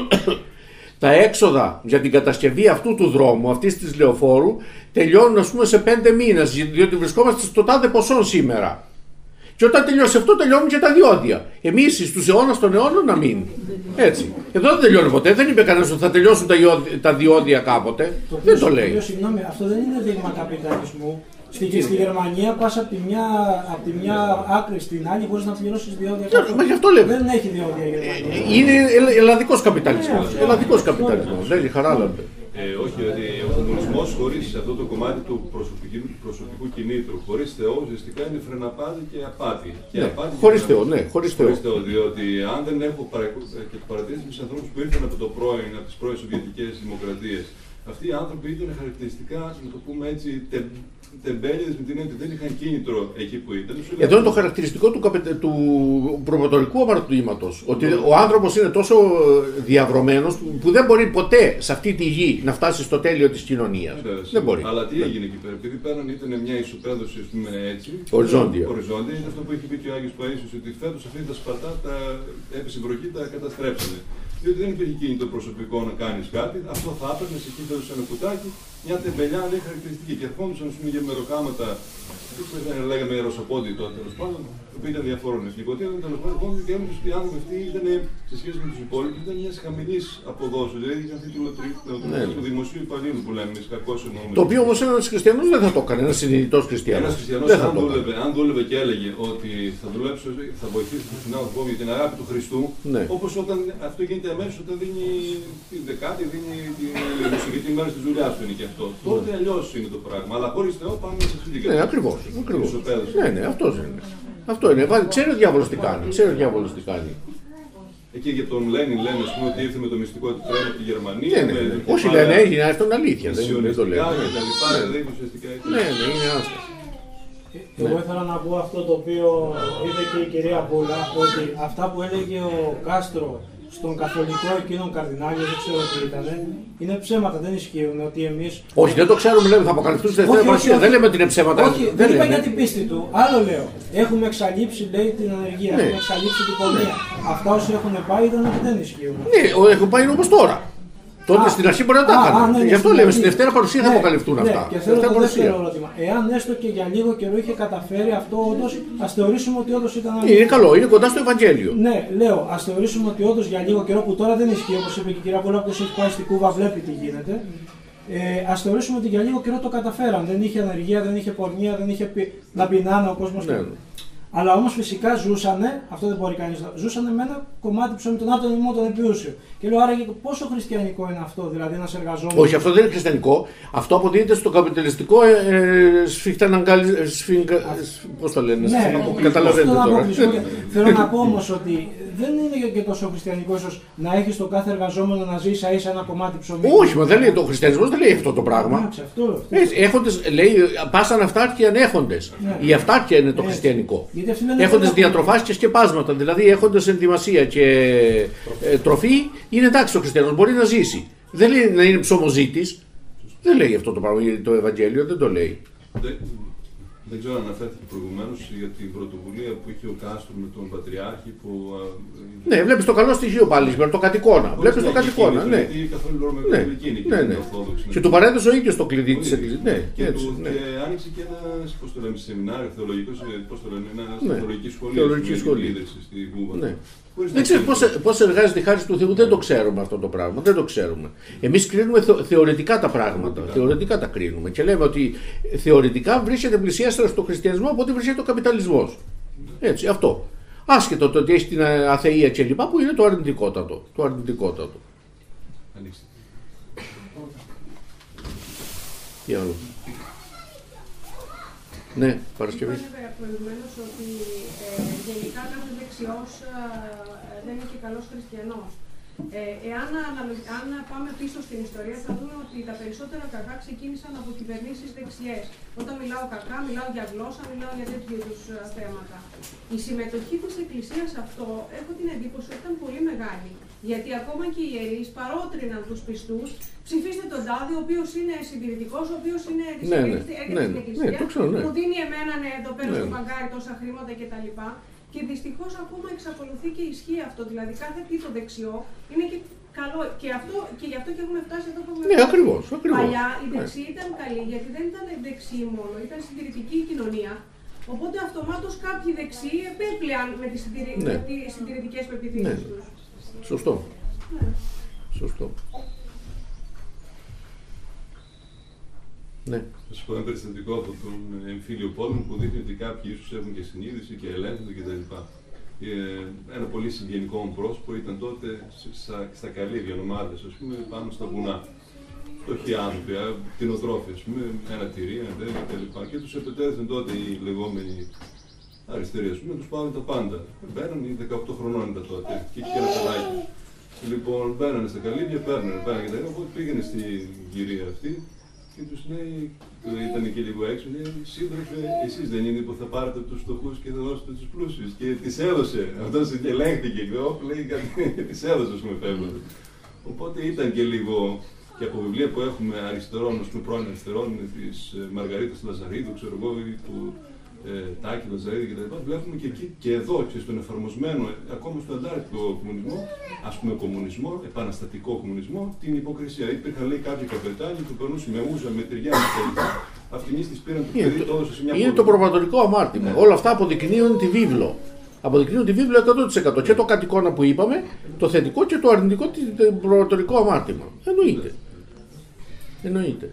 Speaker 1: τα έξοδα για την κατασκευή αυτού του δρόμου, αυτής της λεωφόρου, τελειώνουν ας πούμε σε πέντε μήνες, διότι βρισκόμαστε στο τάδε ποσό σήμερα. Και όταν τελειώσει αυτό, τελειώνουν και τα διόδια. Εμείς στους αιώνας των αιώνων να μην. Έτσι. Εδώ δεν τελειώνει ποτέ. Δεν είπε κανένας ότι θα τελειώσουν τα, τα διόδια κάποτε. Το δεν το λέει.
Speaker 7: Συγγνώμη, αυτό δεν είναι δείγμα καπιταλισμού. Στη, στη Γερμανία πας από τη μια, απ τη μια άκρη στην άλλη, μπορείς να πληρώσεις διόδια.
Speaker 1: Μα γι' αυτό λέμε.
Speaker 7: Δεν έχει διόδια η Γερμανία.
Speaker 1: Είναι ελλαδικός καπιταλισμός. Yeah, ελλαδικός καπιταλισμός. Λέγει Χαράλαμπε.
Speaker 10: Ε, όχι, δηλαδή ο κομμουνισμός χωρίς αυτό το κομμάτι του προσωπικού, προσωπικού κινήτρου, χωρίς Θεό, ουσιαστικά είναι φρεναπάτη και απάτη. Και
Speaker 1: ναι,
Speaker 10: απάτη
Speaker 1: χωρίς Θεό, ναι, χωρίς Θεό.
Speaker 10: Θεό. Διότι αν δεν έχω και το παρατηρήσει με τους ανθρώπους που ήρθαν από το πρώην, από τις πρώην Σοβιετικές δημοκρατίες, αυτοί οι άνθρωποι ήταν χαρακτηριστικά, να το πούμε έτσι, τε, τεμπέληδες με την έννοια ότι δεν είχαν κίνητρο εκεί που ήταν.
Speaker 1: Εδώ είναι το χαρακτηριστικό του, του προμοτορικού αμαρτήματος. Ότι ο άνθρωπος είναι τόσο διαβρωμένος που δεν μπορεί ποτέ σε αυτή τη γη να φτάσει στο τέλειο της κοινωνίας.
Speaker 10: Φέρασε.
Speaker 1: Δεν μπορεί.
Speaker 10: Αλλά τι έγινε εκεί πέρα, επειδή πέραν ήταν μια ισοπαίδωση, ας πούμε έτσι.
Speaker 1: Οριζόντια.
Speaker 10: Οριζόντια, είναι αυτό που έχει πει και ο Άγιος Παΐσιος, ότι φέτος αυτή τα σπατά, τα έπεσε βροχή, τα καταστρέψανε. Διότι δεν υπήρχε κίνητο προσωπικό να κάνει κάτι, αυτό θα έπαιρνε εκεί πέρα σε ένα κουτάκι, μια τεμπελιά είναι χαρακτηριστική. Και ερχόντουσαν για μεροκάματα, δεν λέγαμε αεροσοπόντι τότε τέλος πάντων, που ήταν διαφόρων εθνικότητων, τέλος πάντων, ερχόντουσαν και έμειναν ότι οι άνθρωποι αυτοί ήταν σε σχέση με του υπόλοιπου, ήταν μια χαμηλή αποδόσεω. Δηλαδή είχαν αυτή τη νοοτροπία του δημοσίου υπαλλήλου που λέμε, κακώ εννοούμε.
Speaker 1: Το οποίο όμω ένα χριστιανό δεν θα το έκανε, ένα συνειδητό χριστιανό.
Speaker 10: Ένα χριστιανό, αν, δούλευε, αν δούλευε και έλεγε ότι θα δουλέψω, θα βοηθήσει τον συνάδελφό μου για την αγάπη του Χριστού, ναι. Όπως όταν αυτό γίνεται αμέσως όταν δίνει την δεκάτη, δίνει την μουσική μέρα τη δουλειά του είναι και αυτό. Τότε αλλιώς είναι το πράγμα. Αλλά χωρίς Θεό πάμε σε αυτή την κατάσταση.
Speaker 1: Ναι, ακριβώς. ακριβώς. Ναι, ναι, αυτός είναι. Αυτό είναι. Ξέρει ο διάβολος τι κάνει. Ξέρει ο διάβολος τι κάνει.
Speaker 10: Εκεί για τον Λένιν λένε ας πούμε, ότι ήρθε με το μυστικό του τρένο από τη Γερμανία.
Speaker 1: Ναι, ναι, ναι. Όσοι λένε, έγινε αυτό είναι αλήθεια. Δεν, δεν το λένε.
Speaker 10: Ναι,
Speaker 1: ναι, ναι, είναι άσχετο.
Speaker 7: Εγώ ήθελα να πω αυτό το οποίο είπε και η κυρία Μπούλα, ότι αυτά που έλεγε ο Κάστρο στον καθολικό εκείνον καρδινάλιο, δεν ξέρω τι ήταν, είναι ψέματα, δεν ισχύουν. Ότι εμείς...
Speaker 1: Όχι, δεν το ξέρουμε, λέμε, θα αποκαλυφθούν στη Δευτέρα Παρουσία. Δεν λέμε ότι είναι ψέματα.
Speaker 7: Όχι, δεν, δεν είπα για την πίστη του. Άλλο λέω. Έχουμε εξαλείψει, λέει, την ανεργία, ναι. Έχουμε εξαλείψει την πορεία. Αυτά όσοι έχουν πάει ήταν ότι δεν ισχύουν.
Speaker 1: Ναι, έχουν πάει όπως τώρα. Τότε α, στην αρχή μπορεί να τα έκανε. Ναι, ναι, γι' αυτό λέμε στη Δευτέρα Παρουσία ναι, θα αποκαλυφθούν ναι, αυτά.
Speaker 7: Και θέλω το δεύτερο ερώτημα. Εάν έστω και για λίγο καιρό είχε καταφέρει αυτό, όντως ας θεωρήσουμε ότι όντως ήταν.
Speaker 1: Είναι καλό, είναι κοντά στο Ευαγγέλιο.
Speaker 7: Ναι, λέω, ας θεωρήσουμε ότι όντως για λίγο καιρό που τώρα δεν ισχύει, όπως είπε και η κυρία Πούλα, που έχει πάει στην Κούβα, βλέπει τι γίνεται. Ε, ας θεωρήσουμε ότι για λίγο καιρό το καταφέραν. Δεν είχε ανεργία, δεν είχε πορνεία, δεν είχε πι... να πεινάνε ο κόσμος. Ναι. Αλλά όμως φυσικά ζούσανε, αυτό δεν μπορεί κανείς να ζούσανε με ένα κομμάτι ψωμί, τον άτομο ημών τον επιούσιο. Και λέω άραγε πόσο χριστιανικό είναι αυτό, δηλαδή ένας εργαζόμενος.
Speaker 1: Όχι, αυτό δεν είναι χριστιανικό. Αυτό αποδίδεται στο καπιταλιστικό ε, σφιχταναγκάλι. Πώς το λένε,
Speaker 7: ναι,
Speaker 1: καταλαβαίνετε τώρα.
Speaker 7: Θέλω να πω όμως ότι δεν είναι και τόσο χριστιανικό ίσως να έχει τον κάθε εργαζόμενο να ζει ίσα ίσα ένα κομμάτι ψωμί.
Speaker 1: Όχι, μα δεν λέει το χριστιανισμό, δεν λέει αυτό το πράγμα. Έχοντες, λέει, πάσαν αυτάρκεια ανέχοντες. Η αυτάρκεια είναι το χριστιανικό. Έχοντες διατροφάς και σκεπάσματα, δηλαδή έχοντες ενδυμασία και ε, τροφή, είναι εντάξει ο χριστιανός, μπορεί να ζήσει. Δεν λέει να είναι ψωμοζήτης, δεν λέει αυτό το πράγμα, το Ευαγγέλιο δεν το λέει.
Speaker 10: Δεν, δεν ξέρω αν αναφέρθηκε προηγουμένως για την πρωτοβουλία που είχε ο Κάστρο με τον Πατριάρχη. Που,
Speaker 1: ναι, βλέπεις το καλό στοιχείο πάλι, με το κατοικώνα. Βλέπεις το κατοικώνα, ναι.
Speaker 10: Ναι,
Speaker 1: ναι, ναι. Και του παρέδωσε ο ίδιος το κλειδί της Εκκλησίας. Ναι,
Speaker 10: και,
Speaker 1: έτσι,
Speaker 10: του,
Speaker 1: ναι.
Speaker 10: και άνοιξε και ένα, πώς το λέμε, σεμινάριο θεολογικό, πώς το λένε, ένα
Speaker 1: ναι.
Speaker 10: θεολογική σχολή.
Speaker 1: Θεολογική σχολή.
Speaker 10: Στη Κούβα.
Speaker 1: Ναι. Δεν ξέρω πώς εργάζεται η χάρις του Θεού, δεν το ξέρουμε αυτό το πράγμα. Δεν το ξέρουμε. Εμείς κρίνουμε θεωρητικά τα πράγματα. Θεωρητικά τα κρίνουμε. Και λέμε ότι θεωρητικά βρίσκεται πλησιάστερα στο χριστιανισμό από ό,τι βρίσκεται ο καπιταλισμός. Έτσι, αυτό. Άσχετο το ότι έχει την αθεία και λοιπά, που είναι το αρνητικότατο. Το αρνητικότατο. Τι άλλο. Ναι, Παρασκευή.
Speaker 9: Είπα προηγουμένως ότι ε, γενικά κάθε δεξιός ε, δεν είναι και καλός χριστιανός. Ε, εάν αν πάμε πίσω στην ιστορία θα δούμε ότι τα περισσότερα κακά ξεκίνησαν από κυβερνήσεις δεξιές. Όταν μιλάω κακά, μιλάω για γλώσσα, μιλάω για τέτοιου είδους θέματα. Η συμμετοχή της Εκκλησίας σε αυτό έχω την εντύπωση ότι ήταν πολύ μεγάλη. Γιατί ακόμα και οι ιερείς παρότριναν τους πιστούς, ψηφίστε τον τάδε, ο οποίος είναι συντηρητικός, ο οποίος είναι της
Speaker 1: ναι,
Speaker 9: ναι, ναι, Εκκλησία, ναι, ξέρω, ναι. Μου δίνει εμένα ναι, το παίρνω ναι. στο παγκάρι τόσα χρήματα κτλ. Και δυστυχώς ακόμα εξακολουθεί και ισχύει αυτό. Δηλαδή κάθε τι το δεξιό είναι και καλό. Και, αυτό, και γι' αυτό και έχουμε φτάσει εδώ που έχουμε
Speaker 1: ναι,
Speaker 9: φτάσει.
Speaker 1: Ακριβώς, ακριβώς.
Speaker 9: Παλιά η δεξιοί ναι. ήταν καλή γιατί δεν ήταν δεξιοί μόνο, ήταν συντηρητική η κοινωνία. Οπότε αυτομάτως κάποιοι δεξιοί επέπλεαν με τις συντηρη... ναι. συντηρητικές πεποιθήσεις ναι. τους.
Speaker 1: Σωστό.
Speaker 9: Ναι.
Speaker 1: Σωστό. Ναι.
Speaker 10: Θα σα πω ένα περιστατικό από τον εμφύλιο πόλεμο που δείχνει ότι κάποιοι ίσως έχουν και συνείδηση και ελέγχονται κτλ. Ένα πολύ συγγενικό μου πρόσωπο ήταν τότε στα, στα καλύβια ομάδες, ας πούμε, πάνω στα βουνά. Φτωχοί άνθρωποι, κτηνοτρόφοι, ας πούμε, ένα τυρί, ένα δέντρο κτλ. Και τους επιτέθηκαν τότε οι λεγόμενοι αριστεροί, ας πούμε, τους πάρουν τα πάντα. Μπαίναν, οι δεκαοκτώ χρονών ήταν τότε, και είχε και ένα παιδάκι. Λοιπόν, μπαίνανε στα καλύβια, παίρνανε, παίρνανε και τα λοιπά. Οπότε πήγαινε στην κυρία αυτή. Και τους λέει, ήταν και λίγο έξω, λέει, σύντροφε, εσείς δεν είναι που θα πάρετε τους φτωχούς και θα δώσετε τους πλούσιους. Και τις έδωσε, αυτός και ελέγχθηκε και όπ, λέει, τις έδωσε, ας πούμε, φεύγοντας. Οπότε ήταν και λίγο, και από βιβλία που έχουμε αριστερών, ας πούμε, πρώην αριστερών, της Μαργαρίτας Λαζαρίδου, ξέρω εγώ, ή του ε, Τάκη Λαζαρίδη κτλ. Βλέπουμε και εκεί και εδώ, και στον εφαρμοσμένο, ακόμα στο αντάρτικο κομμουνισμό, ας πούμε κομμουνισμό, επαναστατικό κομμουνισμό, την υποκρισία. Υπήρχαν λέει κάποιοι καπετάνοι που περνούσαν με ούζα, με τυριά, με τελικά. Αυτοί τις πήραν το παιδί, το έδωσε σε μια πόλη.
Speaker 1: Είναι το προπατορικό αμάρτημα. Ναι. Όλα αυτά αποδεικνύουν τη βίβλο. Αποδεικνύουν τη βίβλο εκατό τοις εκατό. Και το κατοικώνα που είπαμε, το θετικό και το αρνητικό, το προπατορικό αμάρτημα. Εννοείται. Εννοείται.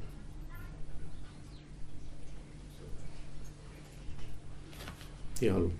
Speaker 1: Τι άλλο.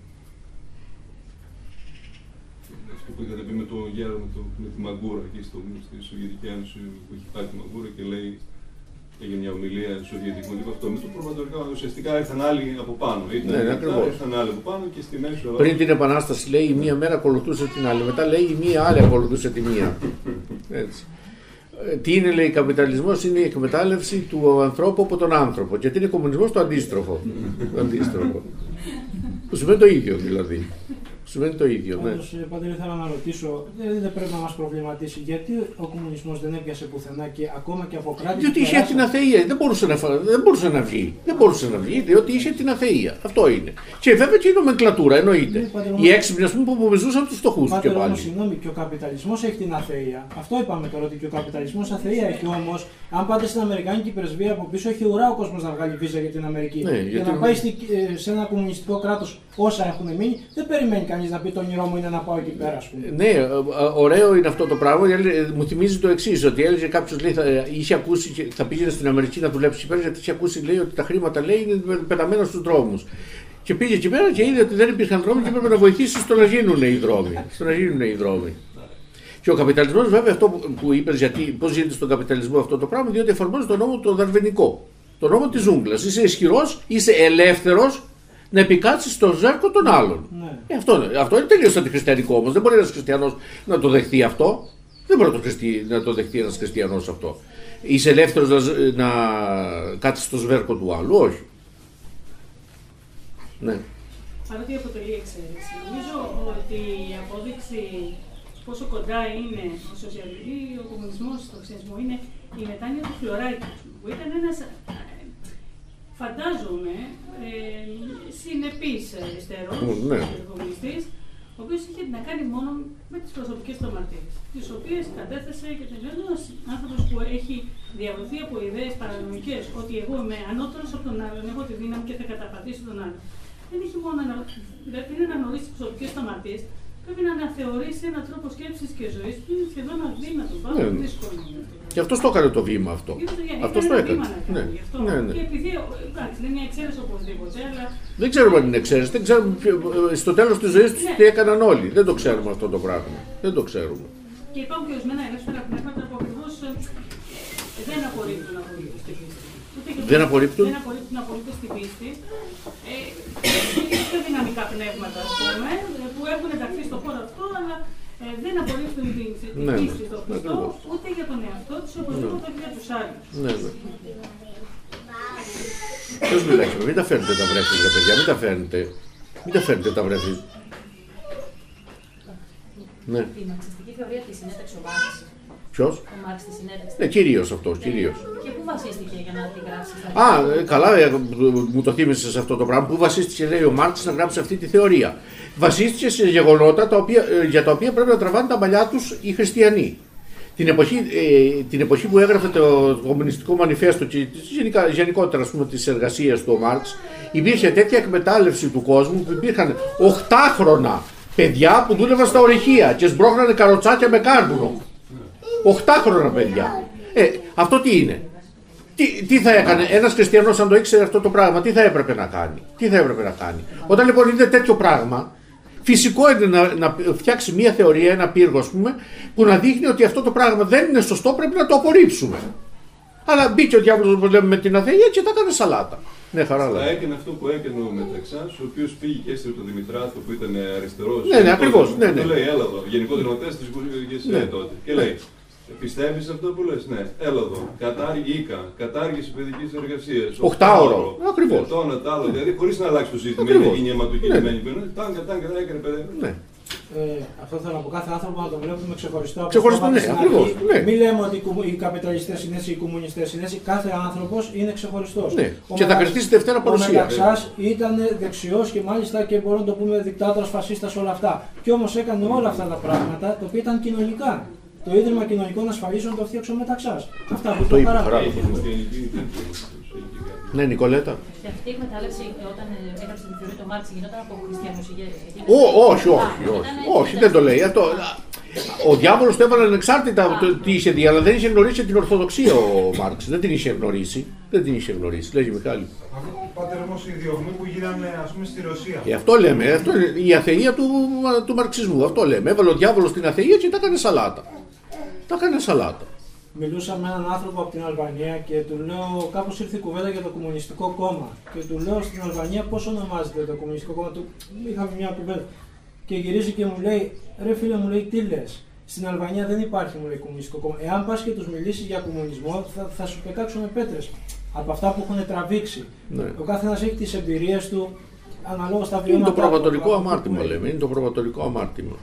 Speaker 10: Αυτό που είχατε πει με το γέρο, με, το, με τη μαγκούρα εκεί στο, στη Σοβιετική Ένωση που έχει πάει τη μαγκούρα και λέει έγινε μια ομιλία σοβιετικού τύπου αυτό. Με το προβατορικά ουσιαστικά ήρθαν άλλοι από πάνω. Ήταν
Speaker 1: ναι, ναι,
Speaker 10: μετά, ήρθαν άλλοι από πάνω και στη μέση.
Speaker 1: Πριν την Επανάσταση λέει η μία μέρα ακολουθούσε την άλλη. Μετά λέει η μία άλλη ακολουθούσε τη μία. Έτσι. Τι είναι, λέει, καπιταλισμός? Είναι η εκμετάλλευση του ανθρώπου από τον άνθρωπο. Και τι είναι κομμουνισμός? Το αντίστροφο. Το αντίστροφο. Που σημαίνει το ίδιο δηλαδή. Σημαίνει το ίδιο.
Speaker 7: Πάντως, ναι. Πάντως, ήθελα να ρωτήσω, δεν πρέπει να μας προβληματίσει γιατί ο κομμουνισμός δεν έπιασε πουθενά και ακόμα και από κράτη.
Speaker 1: Διότι είχε την αθεία. Δεν μπορούσε να, δεν μπορούσε να βγει. Δεν μπορούσε να βγει, διότι είχε την αθεία. Αυτό είναι. Και βέβαια και η νομενκλατούρα εννοείται. Ναι, οι έξυπνοι, α πούμε, που απομεζούσαν τους φτωχούς και πάλι.
Speaker 7: Όμως, συγγνώμη, και ο καπιταλισμός έχει την αθεία. Αυτό είπαμε τώρα, ότι και ο καπιταλισμός αθεία έχει. Όμως, αν πάτε στην Αμερικάνικη πρεσβεία από πίσω, έχει ουρά ο κόσμος να βγάλει βίζα για την Αμερική. Ναι, και να πάει στη, σε ένα κομμουνιστικό κράτος όσα έχουν μείνει, δεν περιμένει κανείς να πει το όνειρό μου είναι να πάω εκεί πέρα, ας πούμε.
Speaker 1: Ναι, ωραίο είναι αυτό το πράγμα. Μου θυμίζει το εξής, ότι έλεγε κάποιος, λέει, θα, είχε ακούσει, θα πήγαινε στην Αμερική να δουλέψει εκεί πέρα, γιατί είχε ακούσει, λέει, ότι τα χρήματα, λέει, είναι πεταμένα στους δρόμους. Και πήγε εκεί πέρα και είδε ότι δεν υπήρχαν δρόμοι και έπρεπε να βοηθήσει στο να γίνουν οι δρόμοι. Στο να γίνουν οι δρόμοι. Και ο καπιταλισμός, βέβαια, αυτό που είπες, γιατί πώς γίνεται στον καπιταλισμό αυτό το πράγμα, διότι εφαρμόζει τον νόμο το δαρβενικό. Τον νόμο της ζούγκλας. Είσαι ισχυρός, είσαι ελεύθερος να επικάτσεις στο ζέρκο των άλλων. Ναι. Ε, αυτό, αυτό είναι τελείως αντιχριστιανικό όμως. Δεν μπορεί ένας χριστιανός να το δεχτεί αυτό. Δεν μπορεί να το, χριστι... να το δεχτεί ένας χριστιανός αυτό. Είσαι ελεύθερος να, να κάτσεις στο σβέρκο του άλλου. Όχι. Ναι.
Speaker 6: Παρότι αποτελεί εξαίρεση, νομίζω ότι η απόδειξη πόσο κοντά είναι ο σοσιαλισμός, ο κομμουνισμός στο χριστιανισμό είναι η μετάνοια του Φλωράκη, που ήταν ένας, φαντάζομαι, ε, συνεπής αριστερός,
Speaker 1: ναι.
Speaker 6: κομμουνιστής, ο οποίος είχε να κάνει μόνο με τις προσωπικές του αμαρτίες, τις οποίες κατέθεσε και τελειώνει ένας άνθρωπος που έχει διαβρωθεί από ιδέες παρανοϊκές, ότι εγώ είμαι ανώτερος από τον άλλον, έχω τη δύναμη και θα καταπατήσω τον άλλον. Δεν έχει μόνο να, είναι να γνωρίσει τις προσωπικές του αμαρτίες, πρέπει να αναθεωρήσει έναν τρόπο σκέψης και ζωής που είναι σχεδόν αδύνατο, πάρα πολύ δύσκολο.
Speaker 1: Και αυτός το έκανε το βήμα αυτό. Αυτός το έκανε.
Speaker 6: Ναι. Ναι, ναι. Και επειδή, εντάξει, είναι μια εξαίρεση οπωσδήποτε, αλλά...
Speaker 1: Δεν ξέρουμε αν είναι εξαίρεση, δεν ξέρουμε στο τέλος της ζωής τους τι έκαναν όλοι. Δεν το ξέρουμε αυτό το πράγμα. Δεν το ξέρουμε.
Speaker 6: Και υπάρχουν και ορισμένα ελεύθερα πνεύματα που ακριβώς δεν απορρίπτουν απολύτως την πίστη.
Speaker 1: Δεν απορρίπτουν.
Speaker 6: Δεν απορρίπτουν απολύτως την πίστη. Ε, πιο δυναμικά πνεύματα, ας πούμε, που έχουν ενταχθεί στο χώρο αυτό, αλλά ε, δεν απορρίπτουν την
Speaker 1: ναι,
Speaker 6: πίστη στο Χριστό, ούτε για τον εαυτό τους, οπωσδήποτε ναι. για τους άλλους.
Speaker 1: Ναι, ναι. Ποιος μιλάει, μην τα φέρνετε τα βρέφη, ρε παιδιά, μην τα φέρνετε. Μην τα φέρνετε τα βρέφη. Ναι.
Speaker 11: Η μαρξιστική θεωρία της συνέταξε ο Μάρξ.
Speaker 1: Ποιος?
Speaker 11: Ο Μάρξ τη συνέταξε.
Speaker 1: Ναι, κυρίως αυτός, κυρίως.
Speaker 11: Και πού βασίστηκε για να την γράψει?
Speaker 1: Α, καλά, μου το θύμισες αυτό το πράγμα. Πού βασίστηκε, λέει, ο Μάρξ να γράψει αυτή τη θεωρία? Βασίστηκε σε γεγονότα τα οποία, για τα οποία πρέπει να τραβάνε τα μαλλιά τους οι χριστιανοί. Την εποχή, ε, την εποχή που έγραφε το Κομμουνιστικό Μανιφέστο και γενικά, γενικότερα, ας πούμε, τις εργασίες του ο Μάρξ, υπήρχε τέτοια εκμετάλλευση του κόσμου που υπήρχαν οχτάχρονα παιδιά που δούλευαν στα ορυχεία και σμπρώχνανε καροτσάκια με κάρβουνο. Οχτάχρονα παιδιά. Ε, αυτό τι είναι? Τι, τι θα έκανε ένας χριστιανός αν το ήξερε αυτό το πράγμα? Τι θα έπρεπε να κάνει? Τι θα έπρεπε να κάνει? Όταν λοιπόν είναι τέτοιο πράγμα, φυσικό είναι να, να φτιάξει μια θεωρία, ένα πύργο, ας πούμε, που να δείχνει ότι αυτό το πράγμα δεν είναι σωστό, πρέπει να το απορρίψουμε. Αλλά μπήκε ο διάβολος, όπως λέμε, με την αθεία και τα έκανε σαλάτα. Ναι, χαρά.
Speaker 10: Θα έκανε αυτό που έκανε ο Μεταξάς, ο οποίος πήγε και έστειλε τον Δημητράθο που ήταν αριστερός.
Speaker 1: Ναι, ναι, ακριβώς. Ναι, ναι.
Speaker 10: Το λέει, έλα εδώ, γενικό δυνατές της ΓΕΣΕ τότε. Και λέει, πιστεύεις αυτό που λες? Ναι, έλα εδώ. Κατάργηκα, κατάργηση παιδικής εργασίας.
Speaker 1: Οχτάωρο. Ακριβώς.
Speaker 10: Το ένα, το άλλο. Δηλαδή, χωρίς να αλλάξει το σύστημα, είναι η αιματοκινημένη που είναι. Τάγκα, τάγκα, έκανε παιδί.
Speaker 1: Ναι.
Speaker 7: Ε, αυτό θέλω από κάθε άνθρωπο να το βλέπουμε ξεχωριστό.
Speaker 1: Ξεχωριστό, ναι, ακριβώς. Ναι.
Speaker 7: Μην λέμε ότι οι καπιταλιστές είναι έτσι, οι κομμουνιστές είναι έτσι. Κάθε άνθρωπος είναι ξεχωριστός.
Speaker 1: Ναι. Και θα κρατήσει Δευτέρα παρουσία.
Speaker 7: Ο Μεταξάς ήταν δεξιός και μάλιστα και μπορούμε να το πούμε δικτάτορας, φασίστας, όλα αυτά. Και όμως έκανε όλα αυτά τα πράγματα τα οποία ήταν κοινωνικά. Το Ίδρυμα Κοινωνικών Ασφαλίσεων το φτιάξε ο Μεταξάς. Αυτά που το
Speaker 1: είπε. Ναι, Νικολέτα.
Speaker 11: Και αυτή η εκμετάλλευση όταν έγραψε την θεωρία του Μάρξ γινόταν από χριστιανούς ηγέτες?
Speaker 1: Όχι, όχι, όχι, όχι, δεν το λέει αυτό. Ο διάβολος το έβαλε ανεξάρτητα τι είχε δει, αλλά δεν είχε γνωρίσει την Ορθοδοξία ο Μάρξ. Δεν την είχε γνωρίσει. Δεν την είχε γνωρίσει. Λέγει Μιχάλη.
Speaker 2: Πάτερ, όμως οι διωγμοί που γίνανε, ας πούμε, στη Ρωσία.
Speaker 1: Ε, αυτό λέμε. Αυτό είναι η αθεία του, του μαρξισμού. Αυτό λέμε. Έβαλε ο διάβολος την αθεία και τα έκανε σαλάτα. Τα έκανε σαλάτα.
Speaker 7: μιλούσα με έναν άνθρωπο από την Αλβανία και του λέω, κάπως ήρθε η κουβέντα για το Κομμουνιστικό Κόμμα. Και του λέω στην Αλβανία πώς ονομάζεται το Κομμουνιστικό Κόμμα. Του είχαμε μια κουβέντα. Και γυρίζει και μου λέει, ρε φίλε, μου λέει, τι λες. Στην Αλβανία δεν υπάρχει, μου λέει, Κομμουνιστικό Κόμμα. Εάν πας και τους μιλήσεις για κομμουνισμό, θα, θα σου πετάξουν πέτρες από αυτά που έχουν τραβήξει.
Speaker 1: Ναι.
Speaker 7: Ο καθένας έχει τις εμπειρίες του αναλόγως στα βιώματα.
Speaker 1: Είναι το προβατορικό αμάρτημα, λέμε. Είναι το προβατορικό αμάρτημα.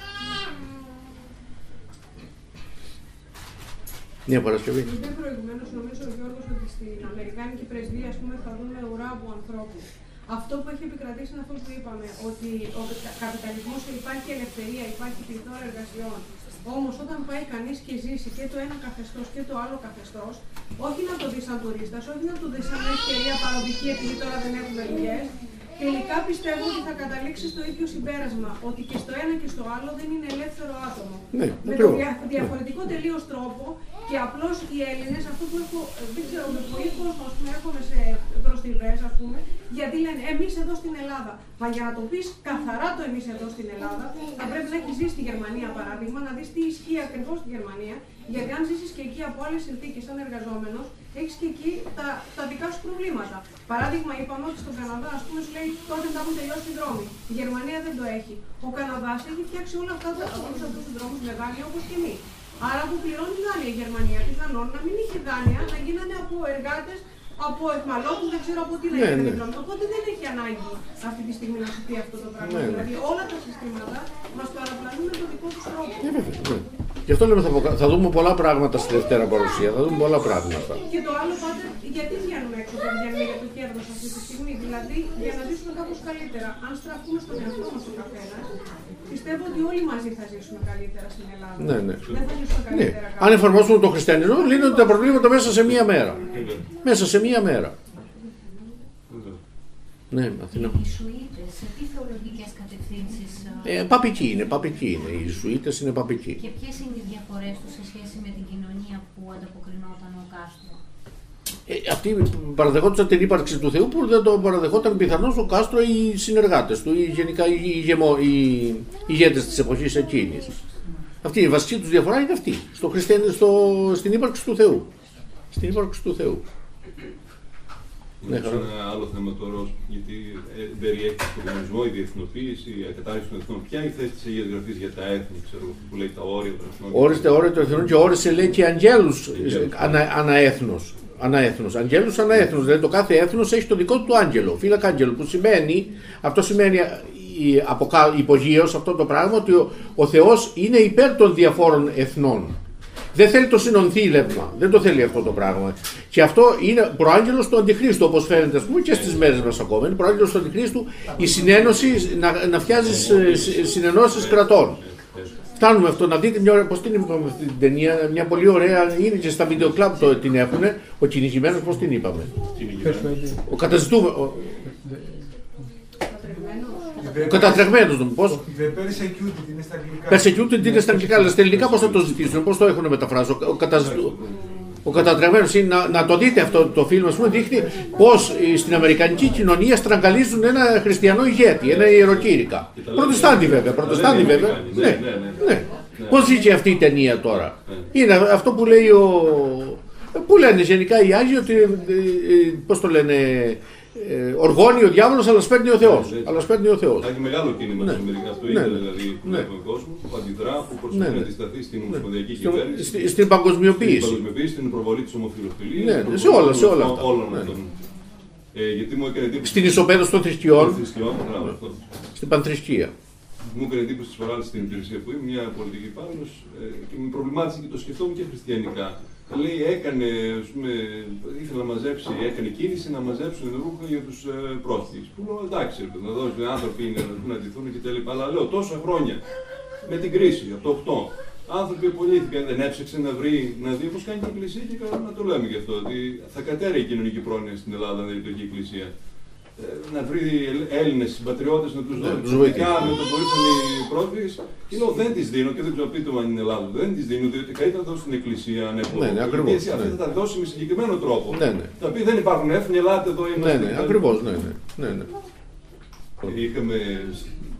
Speaker 1: Μια Παρασκευή.
Speaker 9: Είπε προηγουμένως, νομίζω ο Γιώργος, ότι στην Αμερικάνικη πρεσβεία, ας πούμε, θα δούμε ουρά από ανθρώπους. Αυτό που έχει επικρατήσει είναι αυτό που είπαμε, ότι ο καπιταλισμός υπάρχει ελευθερία, υπάρχει πληθώρα εργασιών. Όμως όταν πάει κανείς και ζήσει και το ένα καθεστώς και το άλλο καθεστώς, όχι να το δεις σαν τουρίστας, όχι να το δεις σαν μια ευκαιρία παροδική επειδή τώρα δεν έχουμε δουλειές, τελικά πιστεύω ότι θα καταλήξει στο ίδιο συμπέρασμα, ότι και στο ένα και στο άλλο δεν είναι ελεύθερο άτομο.
Speaker 1: Ναι,
Speaker 9: με τον διαφορετικό τελείως τρόπο και απλώς οι Έλληνες, αυτό που έχω, δεν ξέρω, με πολύ κόσμο, ας πούμε, έρχομαι σε προστιβές, ας πούμε, γιατί λένε εμείς εδώ στην Ελλάδα. Μα για να το πεις καθαρά το εμείς εδώ στην Ελλάδα, θα πρέπει να έχεις ζήσει στη Γερμανία, παράδειγμα, να δεις τι ισχύει ακριβώς στη Γερμανία, γιατί αν ζήσεις και εκεί από άλλες συνθήκες σαν εργαζόμενος, έχεις και εκεί τα, τα δικά σου προβλήματα. Παράδειγμα, είπαμε ότι στον Καναδά, ας πούμε, σου λέει τότε θα έχουν τελειώσει οι δρόμοι. Η Γερμανία δεν το έχει. Ο Καναδάς έχει φτιάξει όλα αυτά τους δρόμους με δάνεια όπως και εμείς. Άρα που πληρώνει δάνεια η Γερμανία, πιθανόν να μην είχε δάνεια, να γίνανε από εργάτες, από εχμαλώτους, δεν ξέρω από τι να είναι. Ναι, ναι. Οπότε δεν έχει ανάγκη αυτή τη στιγμή να σου πει αυτό το πράγμα. Ναι, δηλαδή όλα τα συστήματα μας παραπλανούν με τον δικό τους τρόπο.
Speaker 1: Ναι, βέβαια, ναι. Γι' αυτό λέμε θα, θα δούμε πολλά πράγματα στη Δευτέρα παρουσία, θα δούμε πολλά πράγματα.
Speaker 9: Και το άλλο πάντα, γιατί βγαίνουμε έξω, δεν βγαίνουμε για το κέρδος αυτή τη στιγμή, δηλαδή για να ζήσουμε κάπως καλύτερα. Αν στραφούμε στον εαυτό μας ο καθένας, πιστεύω ότι όλοι μαζί θα ζήσουμε καλύτερα στην Ελλάδα.
Speaker 1: Ναι, ναι.
Speaker 9: Δεν θα ζήσουμε καλύτερα.
Speaker 1: Ναι. Αν εφαρμόσουμε τον χριστιανισμό, λύνονται τα προβλήματα μέσα σε μία μέρα. Μέσα σε μία μέρα. Ναι, Αθηνά.
Speaker 5: Οι Ιησουήτες, σε τι θεολογικές κατευθύνσεις...
Speaker 1: Ε, παπικοί είναι, παπικοί είναι. Οι Ιησουήτες είναι παπικοί.
Speaker 5: Και ποιες είναι οι διαφορές τους σε σχέση με την κοινωνία που ανταποκρινόταν ο Κάστρο?
Speaker 1: Ε, αυτοί παραδεχόντουσαν την ύπαρξη του Θεού που δεν το παραδεχόταν πιθανώς ο Κάστρο ή οι συνεργάτες του ή γενικά οι, γεμο, οι ηγέτες της εποχής εκείνης. Αυτή η βασική τους διαφορά είναι αυτή, στο στο, στην ύπαρξη του Θεού. Στην ύπαρξη του Θεού.
Speaker 10: Ναι, σε ένα άλλο θέμα τώρα, γιατί περιέχει τον κομμουνισμό, η διεθνοποίηση, η κατάρριξη των εθνών. Ποια είναι η θέση της Αγίας Γραφής για τα έθνη, ξέρω που λέει τα όρια των εθνών?
Speaker 1: Όριστε όρια των εθνών και όρισε λέει και αγγέλους αναέθνος. Αναέθνος. Αγγέλους αναέθνος. Δηλαδή το κάθε έθνος έχει το δικό του άγγελο, φύλακα άγγελο. Που σημαίνει, αυτό σημαίνει υπογείως αυτό το πράγμα ότι ο, ο Θεός είναι υπέρ των διαφόρων εθνών. Δεν θέλει το συνονθήλευμα, δεν το θέλει αυτό το πράγμα. Και αυτό είναι προάγγελος του Αντιχρίστου, όπως φαίνεται ας πούμε, και στις μέρες μας ακόμα. Είναι προάγγελος του Αντιχρίστου η συνένωση, να, να φτιάζει συνενώσεις κρατών. Φτάνουμε αυτό, να δείτε μια, πώς την είπαμε αυτή την ταινία, μια πολύ ωραία, είναι και στα βίντεο κλαμπ το την έχουνε, ο κυνηγημένος, πώς την είπαμε. Ο καταζητούμενος. Ο, ο κατατρεγμένος, πώς.
Speaker 2: The persecuted είναι στα αγγλικά.
Speaker 1: Persecuted είναι στα αγγλικά, αλλά στα ελληνικά πώς θα το ζητήσουν, πώς το έχουν μεταφράσει. Ο, ο, καταζητού, ο κατατρεγμένος είναι, να, να το δείτε αυτό το φιλμ, ας πούμε, δείχνει πώς στην αμερικανική κοινωνία στραγγαλίζουν ένα χριστιανό ηγέτη, ένα ιεροκήρυκα. Προτεστάντη βέβαια, προτεστάντη βέβαια. Ναι, ναι. Πώς ζει και αυτή η ταινία τώρα. Είναι αυτό που λέει ο... Που λένε γενικά οι Άγιοι ότι, πώς το λένε, Ε, οργώνει ο διάβολος, αλλά σπέρνει ο Θεός.
Speaker 10: Ναι,
Speaker 1: αλλά σπέρνει ο Θεός.
Speaker 10: Έχει μεγάλο κίνημα στην Αμερική. Αυτό είναι δηλαδή τον κόσμο που αντιδρά, που προσπαθεί να αντισταθεί στην ομοσπονδιακή κυβέρνηση.
Speaker 1: Στην, στην παγκοσμιοποίηση.
Speaker 10: Στην παγκοσμιοποίηση, στην προβολή της ομοφιλοφιλίας.
Speaker 1: Ναι, σε όλα, σε όλα αυτά.
Speaker 10: Ε, γιατί μου έκανε εντύπωση.
Speaker 1: Στην ισοπαίδωση των θρησκειών. Στην πανθρησκεία.
Speaker 10: Μου έκανε εντύπωση τη παράλληλη στην υπηρεσία που είμαι, μια πολιτική υπάλληλος ε, και με προβλημάτισε και το σκεφτόμουν και χριστιανικά. Λέει, έκανε, ας πούμε, ήθελε να μαζέψει, έκανε κίνηση να μαζέψουν ρούχα για τους ε, πρόσφυγες. Που λέω, εντάξει, να δώσουν άνθρωποι είναι, να ντυθούν και τέλει. Αλλά λέω, τόσα χρόνια με την κρίση, από το οκτώ, άνθρωποι απολύθηκαν, δεν έψαξε να βρει, να δει πώς κάνει η Εκκλησία και να το λέμε γι' αυτό. Ότι θα κατέρεε η κοινωνική πρόνοια στην Ελλάδα αν δεν λειτουργεί η Εκκλησία. Να βρει Έλληνες συμπατριώτες να τους δώσει προσωπικά με το που ήρθαν οι πρόσφυγες. Και λέω δεν τις δίνω και δεν ξέρω πείτε αν είναι Ελλάδα. Δεν τις δίνω διότι καλύτερα να δώσω στην Εκκλησία ανέποδο.
Speaker 1: Ναι, ναι, ακριβώς.
Speaker 10: Και αυτή θα τα δώσει με συγκεκριμένο τρόπο.
Speaker 1: Ναι, ναι.
Speaker 10: Θα πει δεν υπάρχουν έθνη, ελάτε εδώ είμαστε.
Speaker 1: Ναι, ναι, ακριβώς, ναι, ναι, ναι, ναι.
Speaker 10: Είχαμε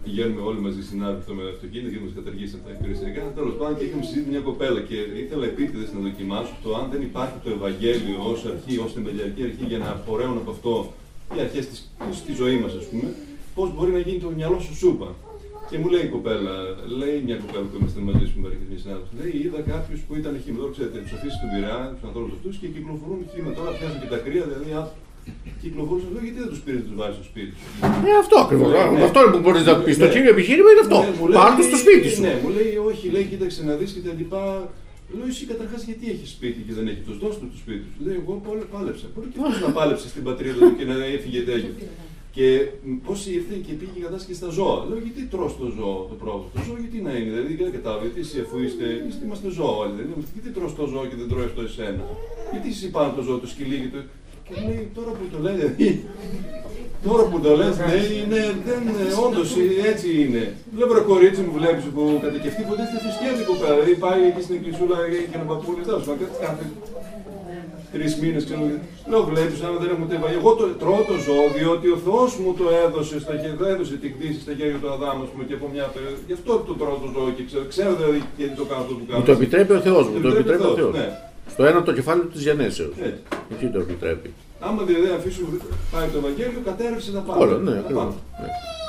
Speaker 10: πηγαίνουμε όλοι μαζί συνάδελφοι με αυτοκίνητο και μα καταργήσαν τα υπηρεσιακά. Τέλο πάντων, και είχαμε συζητήσει μια κοπέλα και ήθελα επίτηδε να δοκιμάσω το αν δεν υπάρχει το Ευαγγέλιο ω αρχή, ω θεμελιακή αρχή για να απορρέουν από αυτό οι αρχέ στη ζωή μα, α πούμε, πώ μπορεί να γίνει το μυαλό σου σούπα. Και μου λέει η κοπέλα, λέει μια κοπέλα που είμαστε μαζί σου με μια συνάδελφη, λέει: είδα κάποιου που ήταν χήμα. Τώρα ξέρετε, του αφήσει στον Πειραιά, του ανθρώπου αυτού και κυκλοφορούν χήμα. Τώρα πιάσουν και τα κρύα, δηλαδή κυκλοφορούν εδώ, γιατί δεν του πήρε, του βάζει στο σπίτι σου.
Speaker 1: Ε, αυτό ακριβώ. Ναι. Αυτό που μπορεί να πει. Το κύριο επιχείρημα είναι αυτό. Ναι, πάρ' το στο σπίτι σου.
Speaker 10: Ναι, μου λέει: όχι, λέει, κοίταξε να δει και τα λοιπά. Λέω: εσύ καταρχάς γιατί έχει σπίτι και δεν έχει το δώσ' του το σπίτι σου. Λέει: εγώ πάλεψα. Μπορεί και αυτό να πάλεψε στην πατρίδα του και να έφυγε τέτοιο. Και πώς ήρθε και πήγε και κατάσχει στα ζώα. Λέω: γιατί τρως το ζώο το πρώτο. Το ζώο γιατί να είναι, δηλαδή δεν κατάλαβα. Γιατί εσύ αφού είστε, είστε είμαστε ζώο όλοι. Δηλαδή, γιατί τρως το ζώο και δεν τρώει αυτό εσένα. Γιατί εσύ πάνω το ζώο, το σκυλί και το. Και λέει: τώρα που το λέει, δηλαδή. Τώρα που το λες, λέει, είναι, δεν, όντως έτσι είναι. Λέω: βρε κορίτσι μου, βλέπεις που κατοικευτεί ποτέ στη θρησκεία του πέρα. Δηλαδή πάει εκεί στην εκκλησούλα και ένα παππούλι, τέλος πάντων, κάθε τρεις μήνες, ξέρω. Λέω: βλέπεις, άμα δεν έχουμε τέβα. Εγώ το, τρώω το ζώο, διότι ο Θεός μου το έδωσε, στα, έδωσε την κτήση στα χέρια του Αδάμ, ας πούμε, και από μια περίοδο. Γι' αυτό το τρώω το ζώο και ξέρω, ξέρω δηλαδή γιατί το κάνω αυτό που κάνω.
Speaker 1: Μου το επιτρέπει ο Θεός μου, το επιτρέπει ο Θεός. Στο ένα το κεφάλαιο της γενέσεως. Εκεί το επιτρέπει.
Speaker 10: Άμα δηλαδή αφήσουμε πάει το Ευαγγέλιο, κατέρευσε να πάει.
Speaker 1: Όλα, ναι, ακριβώς. Ναι.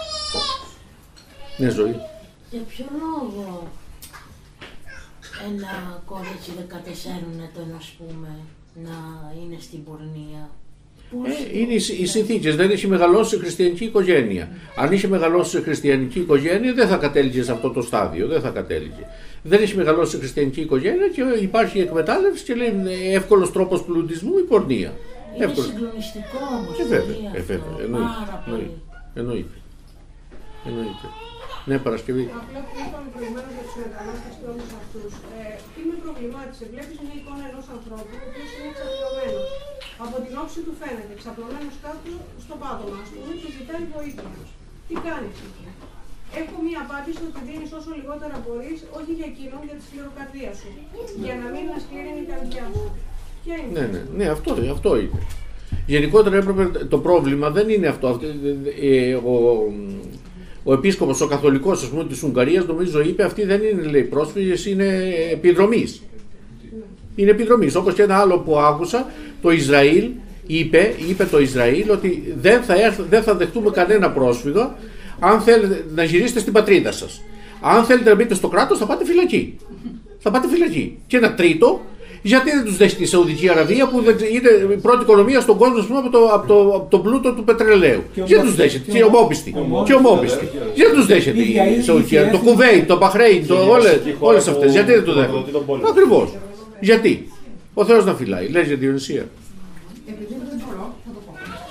Speaker 1: Ναι, ζωή.
Speaker 12: Για ποιο λόγο ένα κορίτσι δεκατεσσάρων ετών, ας πούμε, να είναι στην πορνεία?
Speaker 1: Ε, είναι οι, οι συνθήκες. Δεν έχει μεγαλώσει σε χριστιανική οικογένεια. Αν είχε μεγαλώσει σε χριστιανική οικογένεια, δεν θα κατέληγε σε αυτό το στάδιο. Δεν θα κατέληγε. Δεν έχει μεγαλώσει σε χριστιανική οικογένεια και υπάρχει εκμετάλλευση και λέει εύκολος τρόπος πλουτισμού η πορνεία.
Speaker 12: Είναι εύκολος. Συγκλονιστικό όμως.
Speaker 1: Ε, βέβαια, ε, βέβαια. Εννοείται. Εννοείται. Εννοείται. Ναι, Παρασκευή.
Speaker 9: Απλά που είπαμε προηγουμένως για τους μετανάστες και όλους αυτούς. Ε, τι με προβλημάτισε. Βλέπεις μια εικόνα ενός ανθρώπου, ο οποίος είναι εξαπλωμένος. Από την όψη του φαίνεται, εξαπλωμένος κάτω στο πάτωμα, ας πούμε, και ζητάει βοήθεια. Τι κάνεις εκεί? Έχω μία απάντηση ότι δίνεις όσο λιγότερα μπορείς, όχι για εκείνον, για τη σκληροκαρδία σου. Για να μην είναι σκληρή η καρδιά σου. Ποια είναι?
Speaker 1: Ναι, ναι, ναι, αυτό, αυτό είναι. Γενικότερα έπρεπε, το πρόβλημα δεν είναι αυτό. Ε, ο, ο επίσκοπος, ο καθολικός, ας πούμε, της Ουγγαρίας, νομίζω είπε, αυτοί δεν είναι, λέει, πρόσφυγες, είναι επιδρομείς. Είναι επιδρομής. Όπως και ένα άλλο που άκουσα, το Ισραήλ είπε, είπε το Ισραήλ ότι δεν θα, έρθ, δεν θα δεχτούμε κανένα πρόσφυγα αν θέλετε να γυρίσετε στην πατρίδα σας. Αν θέλετε να μπείτε στο κράτος, θα πάτε φυλακή. Θα πάτε φυλακή. Και ένα τρίτο, γιατί δεν τους δέχεται η Σαουδική Αραβία που είναι η πρώτη οικονομία στον κόσμο, πούμε, από, το, από, το, από το πλούτο του πετρελαίου. Γιατί τους δέχεται, και ομόπιστοι. Και ομόπιστοι. Γιατί τους δέχεται η Σαουδική Αραβία, το Κουβέιτ, το Μπαχρέιν, όλες αυτές. Γιατί δεν το δέχονται? Ακριβώς. Γιατί? Ο Θεός να φυλάει. Λες για Διονυσία.
Speaker 13: Επειδή δεν μπορώ, θα το πω.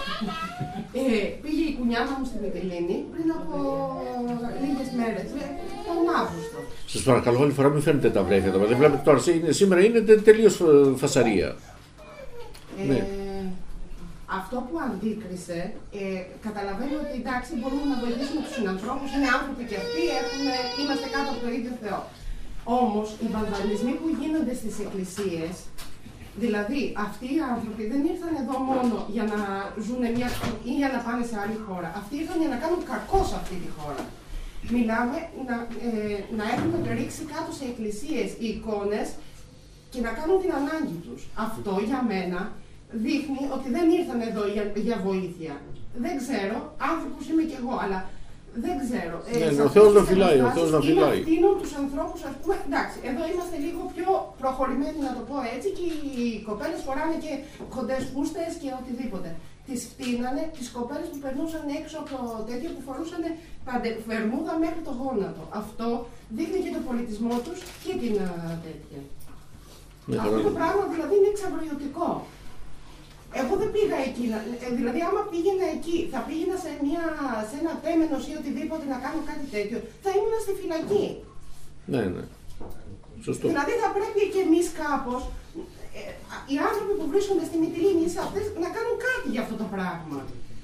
Speaker 13: Ε, πήγε η κουνιάνα μου στη Μυτιλήνη πριν από λίγες μέρες, τον Αύγουστο.
Speaker 1: Σας παρακαλώ, όλη φορά μην φαίνεται τα βρέφια. Δεν βλέπετε τώρα, σήμερα είναι τελείως φασαρία.
Speaker 13: Ε, ναι. Αυτό που αντίκρισε, ε, καταλαβαίνω ότι εντάξει μπορούμε να βοηθήσουμε τους συνανθρώπους, είναι άνθρωποι και αυτοί, έχουν, είμαστε κάτω από το ίδιο Θεό. Όμως οι βανδαλισμοί που γίνονται στις εκκλησίες, δηλαδή αυτοί οι άνθρωποι δεν ήρθαν εδώ μόνο για να ζουν μια ή για να πάνε σε άλλη χώρα. Αυτοί ήρθαν για να κάνουν κακό σε αυτή τη χώρα. Μιλάμε να, ε, να έχουν ρίξει κάτω σε εκκλησίες οι εικόνες και να κάνουν την ανάγκη τους. Αυτό για μένα δείχνει ότι δεν ήρθαν εδώ για, για βοήθεια. Δεν ξέρω, άνθρωπος είμαι κι εγώ, αλλά δεν ξέρω.
Speaker 1: Ναι, ε, ο Θεός να φυλάει, ο Θεός να φυλάει.
Speaker 13: Αυτήνων τους ανθρώπους, ας πούμε, εντάξει, εδώ είμαστε λίγο πιο προχωρημένοι, να το πω έτσι, και οι κοπέλες φοράνε και κοντές φούστες και οτιδήποτε. Τις φτύνανε, τις κοπέλες που περνούσαν έξω από το τέτοιο, που φορούσαν φερμούδα μέχρι το γόνατο. Αυτό δείχνει και τον πολιτισμό τους και την α, τέτοια. Ναι, αυτό το πράγμα δηλαδή είναι εξαπλωτικό. Εγώ δεν πήγα εκεί, δηλαδή άμα πήγαινα εκεί, θα πήγαινα σε, μια, σε ένα τέμενος ή οτιδήποτε να κάνω κάτι τέτοιο, θα ήμουν στη φυλακή.
Speaker 1: Ναι, ναι. Σωστό.
Speaker 13: Δηλαδή θα πρέπει και εμείς κάπως, ε, οι άνθρωποι που βρίσκονται στη Μυτιλήνη σε αυτές, να κάνουν κάτι για αυτό το πράγμα.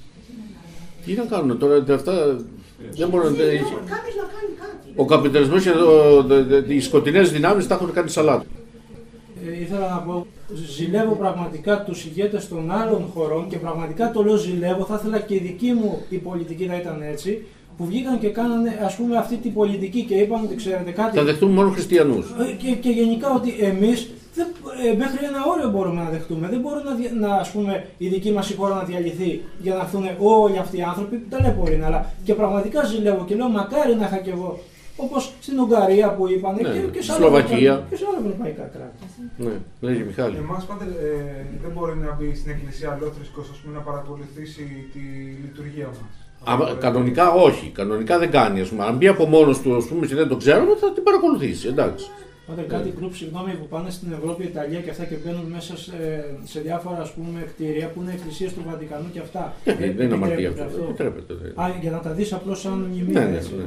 Speaker 1: Τι να κάνουν τώρα, αυτά δεν μπορούν να...
Speaker 13: Κάποιος να κάνει κάτι.
Speaker 1: Ο καπιταλισμός και οι σκοτεινές δυνάμεις τα έχουν κάνει σαλάτα.
Speaker 7: Ε, ήθελα να πω, ζηλεύω πραγματικά τους ηγέτες των άλλων χωρών και πραγματικά το λέω ζηλεύω, θα ήθελα και η δική μου η πολιτική να ήταν έτσι, που βγήκαν και κάνανε ας πούμε αυτή την πολιτική και είπαν ότι ξέρετε κάτι.
Speaker 1: Θα δεχτούν μόνο χριστιανούς.
Speaker 7: Και, και γενικά ότι εμείς δεν, ε, μέχρι ένα όριο μπορούμε να δεχτούμε. Δεν μπορεί να, να ας πούμε, η δική μας η χώρα να διαλυθεί για να έρθουν όλοι αυτοί οι άνθρωποι που ταλαιπωρούν. Αλλά και πραγματικά ζηλεύω και λέω μακάρι να είχα κι εγώ. Όπως στην Ουγγαρία που είπαν ναι, και, και, σε
Speaker 1: Σλοβακία.
Speaker 7: και σε άλλα ευρωπαϊκά κράτη.
Speaker 1: Ναι, λέγε Μιχάλη.
Speaker 14: Εμάς πάντα ε, δεν μπορεί να μπει στην εκκλησία αλόθρησκος να παρακολουθήσει τη λειτουργία μας.
Speaker 1: Α, κανονικά όχι, κανονικά δεν κάνει. Ας πούμε. Αν μπει από μόνος του, ας πούμε, και δεν το ξέρουμε, θα την παρακολουθήσει. Εντάξει.
Speaker 7: Όταν κάτι γκρουπ, συγγνώμη, που πάνε στην Ευρώπη, Ιταλία και αυτά και μπαίνουν μέσα σε, σε διάφορα ας πούμε, κτίρια που είναι εκκλησίες του Βατικανού και αυτά.
Speaker 1: Ε, δεν είναι αμαρτία αυτό. αυτό. Επιτρέπεται.
Speaker 7: Α, για να τα δεις απλώς σαν μνημείο.
Speaker 1: Ναι, ναι, ναι.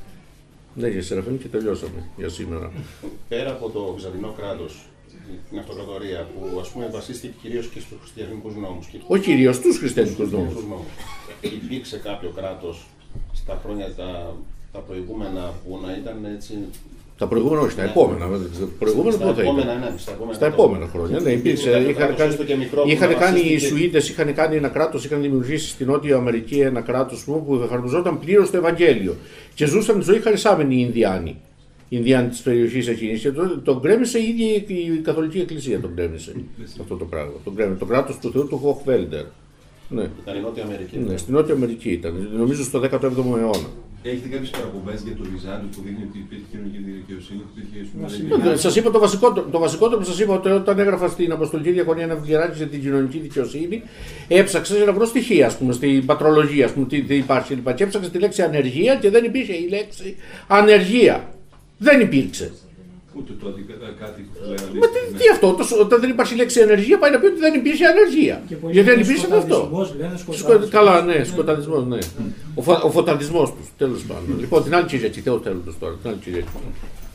Speaker 1: Ναι, για Σεραφείμ και τελειώσαμε για σήμερα.
Speaker 3: Πέρα από το Βυζαντινό κράτος, την αυτοκρατορία που ας πούμε βασίστηκε κυρίως και στους χριστιανικούς νόμους.
Speaker 1: Όχι κυρίως, στους χριστιανικούς νόμους.
Speaker 3: Υπήρξε κάποιο κράτος στα χρόνια τα, τα προηγούμενα που να ήταν έτσι.
Speaker 1: Τα προηγούμενα, όχι, στα ναι. επόμενα. Προηγούμενα
Speaker 3: στα,
Speaker 1: πότε
Speaker 3: επόμενα,
Speaker 1: ήταν.
Speaker 3: ναι, στα επόμενα,
Speaker 1: στα επόμενα χρόνια. Ναι, υπήρξε. Είχαν κάνει, είχαν κάνει οι Σουηδές, είχαν κάνει ένα κράτος, είχαν δημιουργήσει στην Νότια Αμερική ένα κράτος που εφαρμοζόταν πλήρως το Ευαγγέλιο. Και ζούσαν τη ζωή χαρισάμενοι οι Ινδιάνοι. Οι Ινδιάνοι της περιοχής εκείνης. Και τον το γκρέμισε η ίδια η Καθολική Εκκλησία. Τον γκρέμισε αυτό το πράγμα. Τον γκρέμισε. Το κράτος του Θεού του Χοχβέλντερ. Ναι.
Speaker 3: Ήταν η Νότια Αμερική.
Speaker 1: Ναι, στην Νότια Αμερική ήταν. Νομίζω στο δέκατο έβδομο αιώνα.
Speaker 10: Έχετε κάποιες παραπομπές για το Βυζάντιο που δείχνει ότι υπήρχε κοινωνική δικαιοσύνη?
Speaker 1: Σας είπα το βασικότερο, το βασικότερο που σας είπα ότι όταν έγραφα στην Αποστολική Διακονία ένα βιβλιαράκι για την κοινωνική δικαιοσύνη, έψαξα να βρω στοιχεία, ας πούμε, στην πατρολογία, ας πούμε, τι, τι υπάρχει. Και έψαξα τη λέξη ανεργία και δεν υπήρχε η λέξη ανεργία. Δεν υπήρξε.
Speaker 10: Ούτε το κάτι που λέγανε.
Speaker 1: Μα τι, τι αυτό, τόσο, όταν δεν υπάρχει λέξη ανεργία, πάει να πει ότι δεν υπήρχε ανεργία. Γιατί δεν υπήρχε αυτό. Καλά, ναι, σκοταδισμός, ναι. Ο, φω, ο φωταδισμός τους, τέλος πάντων. Λοιπόν, την άλλη Κυριακή, Θεός τέλος τώρα, την άλλη Κυριακή.